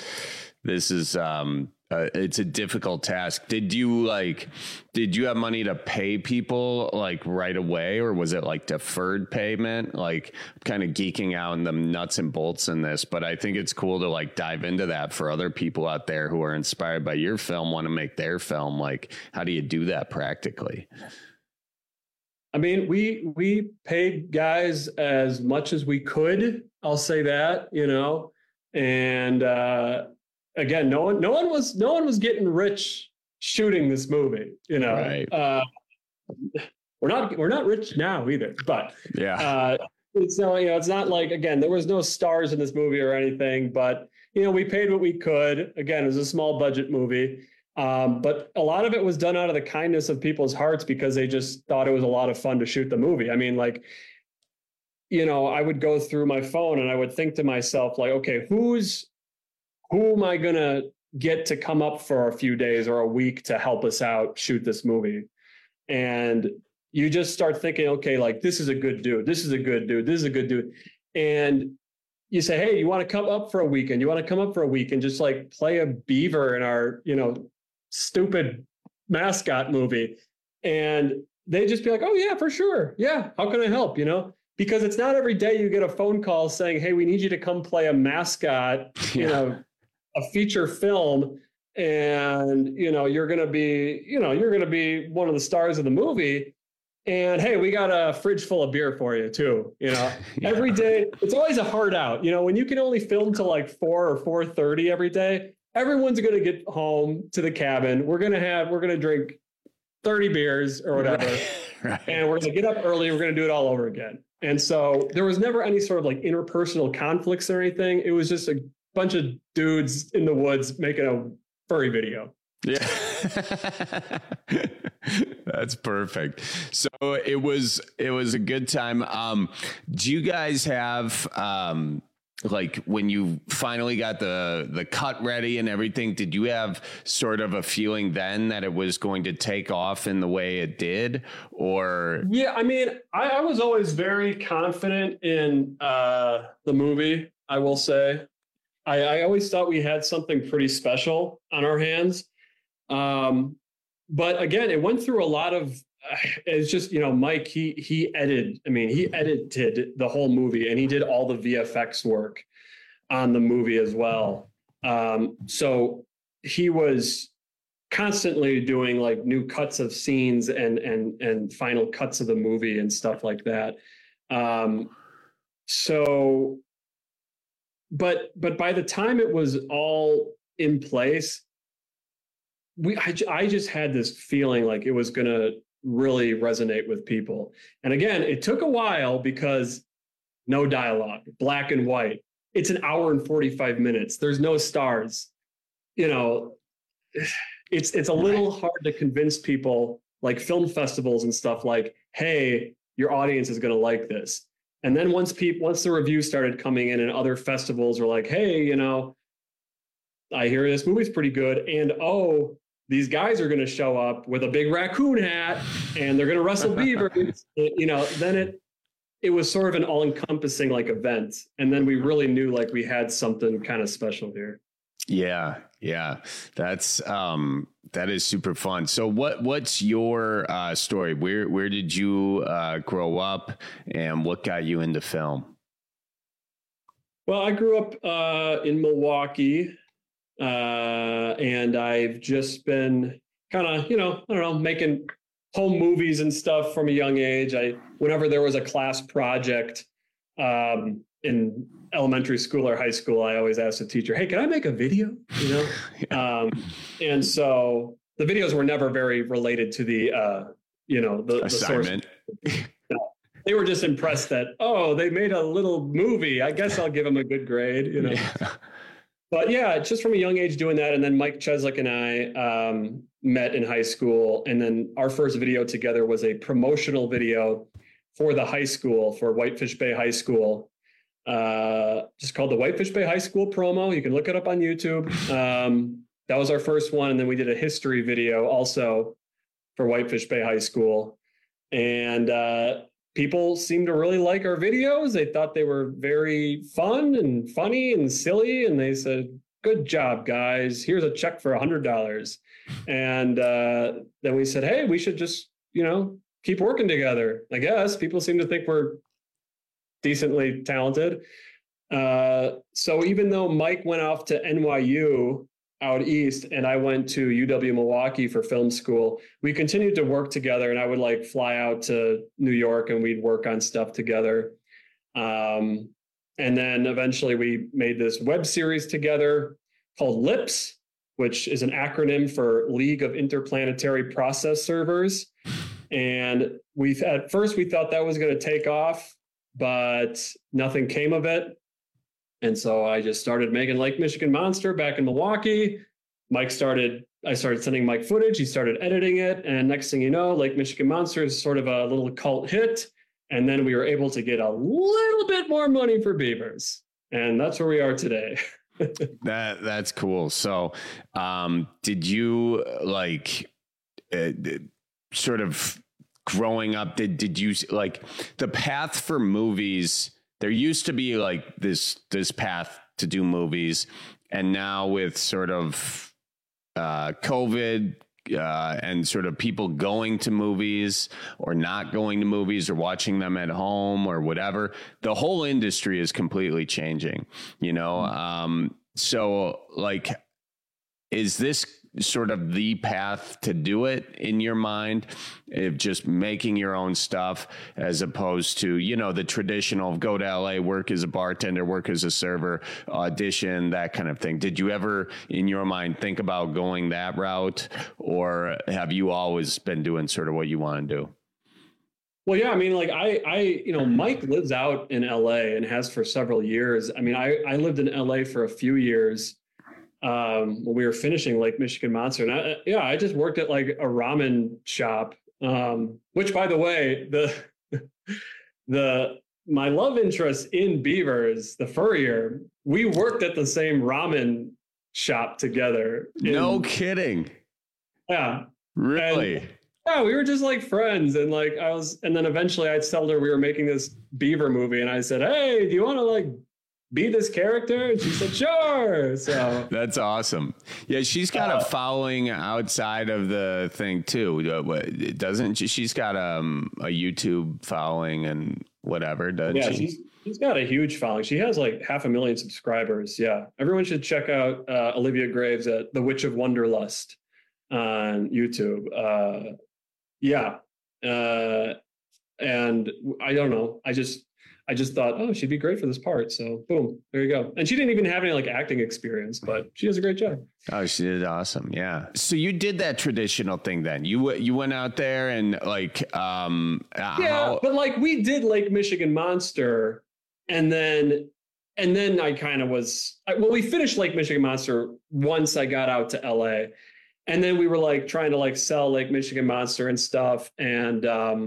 Speaker 9: it's a difficult task. Did you have money to pay people like right away, or was it like deferred payment? Like, I'm kind of geeking out in the nuts and bolts in this, but I think it's cool to like dive into that for other people out there who are inspired by your film, want to make their film. Like, how do you do that practically?
Speaker 10: I mean, we paid guys as much as we could. I'll say that, and, again, no one was getting rich shooting this movie,
Speaker 9: Right.
Speaker 10: We're not rich now either, but
Speaker 9: yeah,
Speaker 10: it's not like, again, there was no stars in this movie or anything, but we paid what we could. Again, it was a small budget movie, but a lot of it was done out of the kindness of people's hearts because they just thought it was a lot of fun to shoot the movie. I mean, like, I would go through my phone and I would think to myself, like, okay, who am I going to get to come up for a few days or a week to help us out shoot this movie? And you just start thinking, okay, like, this is a good dude. This is a good dude. This is a good dude. And you say, hey, you want to come up for a weekend? You want to come up for a week and just like play a beaver in our, stupid mascot movie? And they just be like, oh yeah, for sure. Yeah. How can I help? Because it's not every day you get a phone call saying, hey, we need you to come play a mascot, a feature film, and you're going to be one of the stars of the movie, and hey, we got a fridge full of beer for you too. Every day it's always a hard out. When you can only film till like 4 or 4:30 every day, everyone's going to get home to the cabin. We're going to drink 30 beers or whatever, right. And we're going to get up early. We're going to do it all over again. And so there was never any sort of like interpersonal conflicts or anything. It was just a bunch of dudes in the woods making a furry video.
Speaker 9: Yeah. That's perfect. So it was a good time. Do you guys have, like, when you finally got the cut ready and everything, did you have sort of a feeling then that it was going to take off in the way it did? Or
Speaker 10: yeah, I mean, I was always very confident in the movie, I will say. I always thought we had something pretty special on our hands. But again, it went through a lot of, it's just, Mike, he edited the whole movie, and he did all the VFX work on the movie as well. So he was constantly doing like new cuts of scenes and final cuts of the movie and stuff like that. But by the time it was all in place, I just had this feeling like it was going to really resonate with people. And again, it took a while because no dialogue, black and white. It's an hour and 45 minutes. There's no stars. It's a little hard to convince people, like film festivals and stuff, like, hey, your audience is going to like this. And then once the reviews started coming in and other festivals were like, hey, I hear this movie's pretty good. And these guys are going to show up with a big raccoon hat and they're going to wrestle beavers, then it was sort of an all encompassing like event. And then we really knew like we had something kind of special here.
Speaker 9: Yeah. That is super fun. So what's your story? Where did you grow up, and what got you into film?
Speaker 10: Well, I grew up in Milwaukee, and I've just been kind of, making home movies and stuff from a young age. Whenever there was a class project in elementary school or high school, I always asked the teacher, hey, can I make a video? And so the videos were never very related to the
Speaker 9: assignment.
Speaker 10: The source. They were just impressed that, they made a little movie. I guess I'll give them a good grade, Yeah. But yeah, just from a young age doing that. And then Mike Cheslick and I met in high school. And then our first video together was a promotional video for the high school, for Whitefish Bay High School. Just called the Whitefish Bay High School promo. You can look it up on YouTube. that was our first one. And then we did a history video also for Whitefish Bay High School. And people seemed to really like our videos. They thought they were very fun and funny and silly. And they said, good job, guys. Here's a check for $100. And then we said, hey, we should just, keep working together. I guess people seem to think we're decently talented. So even though Mike went off to NYU out east and I went to UW Milwaukee for film school, we continued to work together, and I would fly out to New York and we'd work on stuff together. And then eventually we made this web series together called LIPS, which is an acronym for League of Interplanetary Process Servers. And at first we thought that was going to take off, but nothing came of it. And so I just started making Lake Michigan Monster back in Milwaukee. I started sending Mike footage. He started editing it. And next thing you know, Lake Michigan Monster is sort of a little cult hit. And then we were able to get a little bit more money for Beavers. And that's where we are today.
Speaker 9: That's cool. So did you sort of growing up, did you the path for movies? There used to be this path to do movies, and now with sort of COVID and sort of people going to movies or not going to movies or watching them at home or whatever, the whole industry is completely changing, so is this sort of the path to do it in your mind, of just making your own stuff, as opposed to, the traditional go to LA, work as a bartender, work as a server, audition, that kind of thing? Did you ever in your mind think about going that route, or have you always been doing sort of what you want to do?
Speaker 10: Well, yeah, I mean, Mike lives out in LA and has for several years. I mean, I lived in LA for a few years when we were finishing Lake Michigan Monster. And I just worked at a ramen shop, which, by the way, my love interest in Beavers, the Furrier, we worked at the same ramen shop together.
Speaker 9: No kidding.
Speaker 10: Yeah.
Speaker 9: Really?
Speaker 10: And, yeah, we were just friends. And and then eventually I'd tell her we were making this Beaver movie. And I said, hey, do you want to be this character? And she said, sure. So
Speaker 9: that's awesome. Yeah, she's got a following outside of the thing too, doesn't she? She's got a YouTube following and whatever, doesn't she?
Speaker 10: She's got a huge following. She has 500,000 subscribers. Yeah, everyone should check out Olivia Graves at The Witch of Wonderlust on YouTube. And I don't know. I just thought, oh, she'd be great for this part. So boom, there you go. And she didn't even have any acting experience, but she does a great job.
Speaker 9: Oh, she did awesome. Yeah. So you did that traditional thing then. You went out there and
Speaker 10: but we did Lake Michigan Monster, and then I kind of we finished Lake Michigan Monster once I got out to LA, and then we were trying to sell Lake Michigan Monster and stuff. And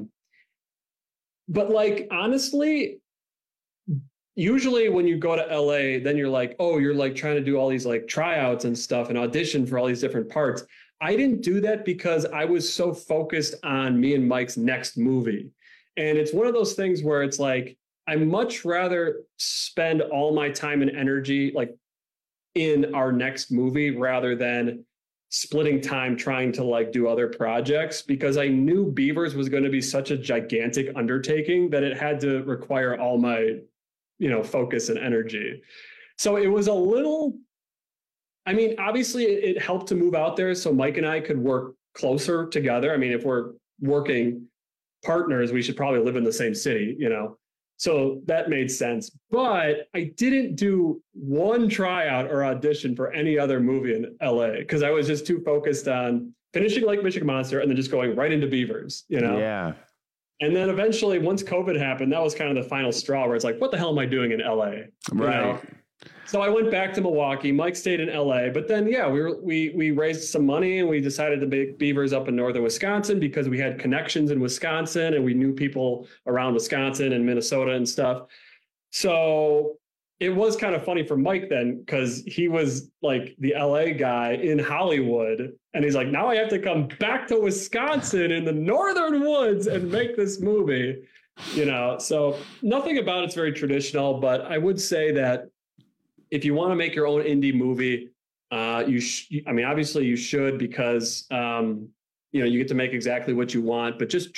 Speaker 10: but honestly, usually when you go to LA, then you're you're trying to do all these tryouts and stuff and audition for all these different parts. I didn't do that because I was so focused on me and Mike's next movie. And it's one of those things where it's I much rather spend all my time and energy in our next movie rather than splitting time trying to do other projects, because I knew Beavers was going to be such a gigantic undertaking that it had to require all my focus and energy. So it was a little, obviously it helped to move out there so Mike and I could work closer together. If we're working partners, we should probably live in the same city, so that made sense. But I didn't do one tryout or audition for any other movie in LA because I was just too focused on finishing Lake Michigan Monster and then just going right into Beavers,
Speaker 9: Yeah.
Speaker 10: And then eventually, once COVID happened, that was kind of the final straw where it's what the hell am I doing in LA?
Speaker 9: Right.
Speaker 10: So I went back to Milwaukee. Mike stayed in LA, but then, we raised some money and we decided to make Beavers up in northern Wisconsin because we had connections in Wisconsin and we knew people around Wisconsin and Minnesota and stuff. So it was kind of funny for Mike then, because he was like the LA guy in Hollywood. And he's like, now I have to come back to Wisconsin in the northern woods and make this movie, you know? So nothing about it's very traditional, but I would say that if you want to make your own indie movie, obviously you should, because, you know, you get to make exactly what you want, but just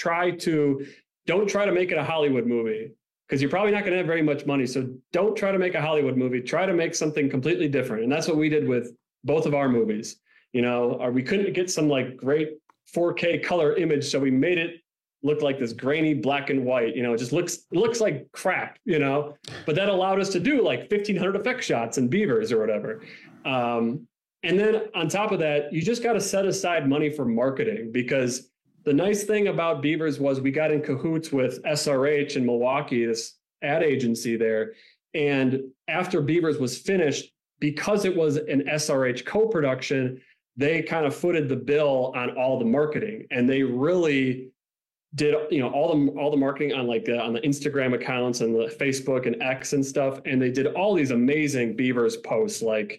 Speaker 10: don't try to make it a Hollywood movie, because you're probably not going to have very much money. So don't try to make a Hollywood movie. Try to make something completely different. And that's what we did with both of our movies. You know, we couldn't get some like great 4K color image, so we made it look like this grainy black and white. You know, it just looks like crap, you know, but that allowed us to do like 1,500 effect shots and beavers or whatever. And then on top of that, you just got to set aside money for marketing, because the nice thing about Beavers was we got in cahoots with SRH in Milwaukee, this ad agency there. And after Beavers was finished, because it was an SRH co-production, they kind of footed the bill on all the marketing. And they really did, you know, all the marketing on on the Instagram accounts and the Facebook and X and stuff. And they did all these amazing Beavers posts, like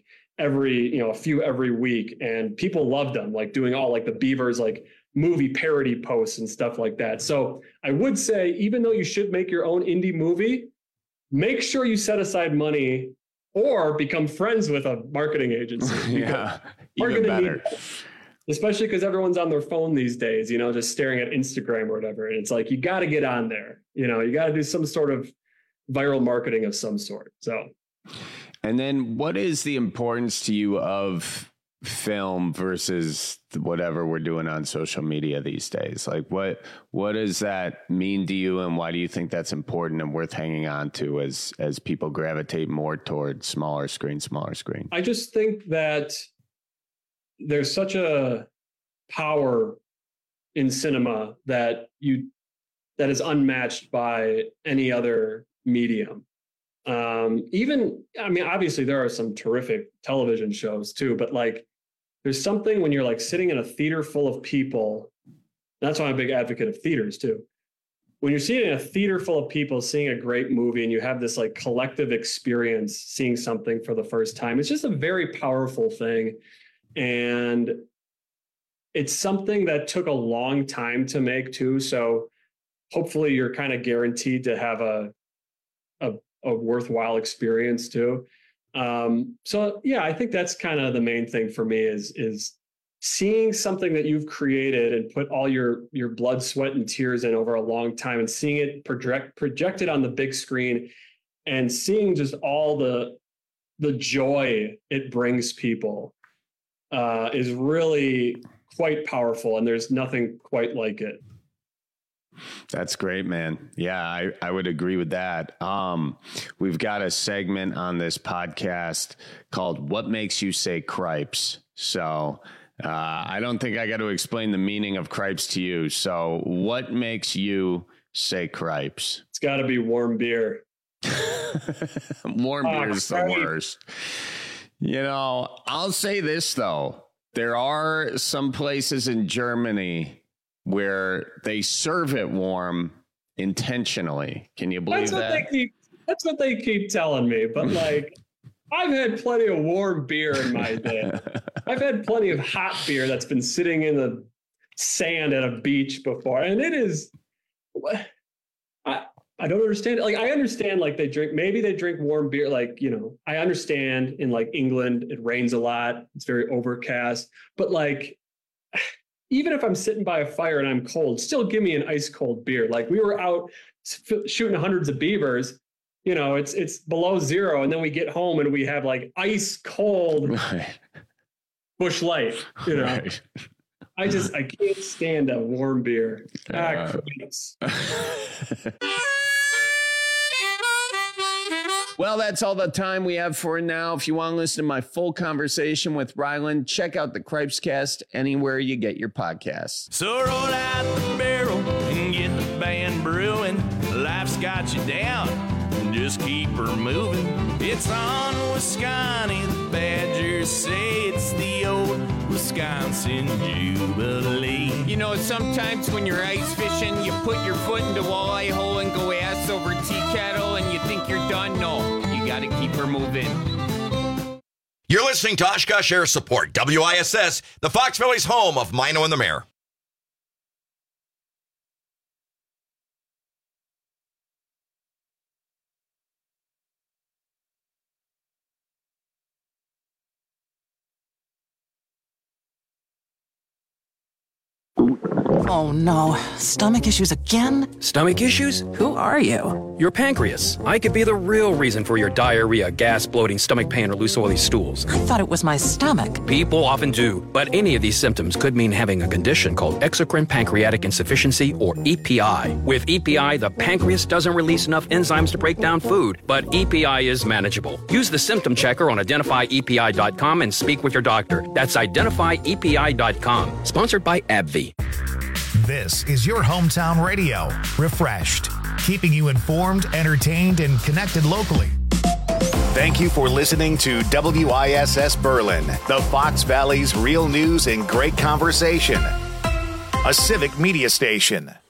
Speaker 10: a few every week. And people loved them, like doing all like the Beavers, like movie parody posts and stuff like that. So I would say, even though you should make your own indie movie, make sure you set aside money or become friends with a marketing agency.
Speaker 9: Yeah, even better.
Speaker 10: Especially because everyone's on their phone these days, you know, just staring at Instagram or whatever. And it's like, you got to get on there. You know, you got to do some sort of viral marketing of some sort. So.
Speaker 9: And then what is the importance to you of film versus whatever we're doing on social media these days? Like what does that mean to you, and why do you think that's important and worth hanging on to as people gravitate more towards smaller screen?
Speaker 10: I just think that there's such a power in cinema that is unmatched by any other medium. Obviously there are some terrific television shows too, but like there's something when you're like sitting in a theater full of people. That's why I'm a big advocate of theaters too. When you're sitting in a theater full of people seeing a great movie and you have this like collective experience seeing something for the first time, it's just a very powerful thing. And it's something that took a long time to make too. So hopefully you're kind of guaranteed to have a worthwhile experience too. So yeah, I think that's kind of the main thing for me is seeing something that you've created and put all your blood, sweat, and tears in over a long time, and seeing it projected on the big screen, and seeing just all the joy it brings people is really quite powerful. And there's nothing quite like it.
Speaker 9: That's great, man. Yeah, I would agree with that. We've got a segment on this podcast called What Makes You Say Cripes? So I don't think I got to explain the meaning of cripes to you. So what makes you say cripes?
Speaker 10: It's got to be warm beer.
Speaker 9: Warm beer is the worst. You know, I'll say this, though. There are some places in Germany where they serve it warm intentionally. Can you believe that?
Speaker 10: That's what they keep telling me. But like, I've had plenty of warm beer in my day. I've had plenty of hot beer that's been sitting in the sand at a beach before. And it is, I don't understand it. Like, I understand like they drink warm beer. Like, you know, I understand in like England, it rains a lot. It's very overcast, but like, even if I'm sitting by a fire and I'm cold, still give me an ice cold beer. Like, we were out shooting hundreds of beavers, you know, it's below zero. And then we get home and we have like ice cold Busch Light, you know. Right. I can't stand a warm beer.
Speaker 9: Well, that's all the time we have for now. If you want to listen to my full conversation with Ryland, check out the Cripescast anywhere you get your podcasts.
Speaker 13: So roll out the barrel and get the band brewing. Life's got you down, just keep her moving. It's on Wisconsin, the Badgers say it's the old Wisconsin Jubilee.
Speaker 14: You know, sometimes when you're ice fishing, you put your foot in the walleye hole and go ass over tea kettle and you think you're done. No, you You gotta keep her moving.
Speaker 1: You're listening to Oshkosh Air Support, WISS, the Fox Valley's home of Mino and the Mayor.
Speaker 11: Oh no, stomach issues again?
Speaker 31: Stomach issues?
Speaker 11: Who are you?
Speaker 31: Your pancreas. I could be the real reason for your diarrhea, gas, bloating, stomach pain, or loose oily stools.
Speaker 11: I thought it was my stomach.
Speaker 31: People often do, but any of these symptoms could mean having a condition called exocrine pancreatic insufficiency, or EPI. With EPI, the pancreas doesn't release enough enzymes to break down food, but EPI is manageable. Use the symptom checker on identifyepi.com and speak with your doctor. That's identifyepi.com. Sponsored by AbbVie.
Speaker 12: This is your hometown radio, Refreshed, keeping you informed, entertained, and connected locally. Thank you for listening to WISS Berlin, the Fox Valley's real news and great conversation. A civic media station.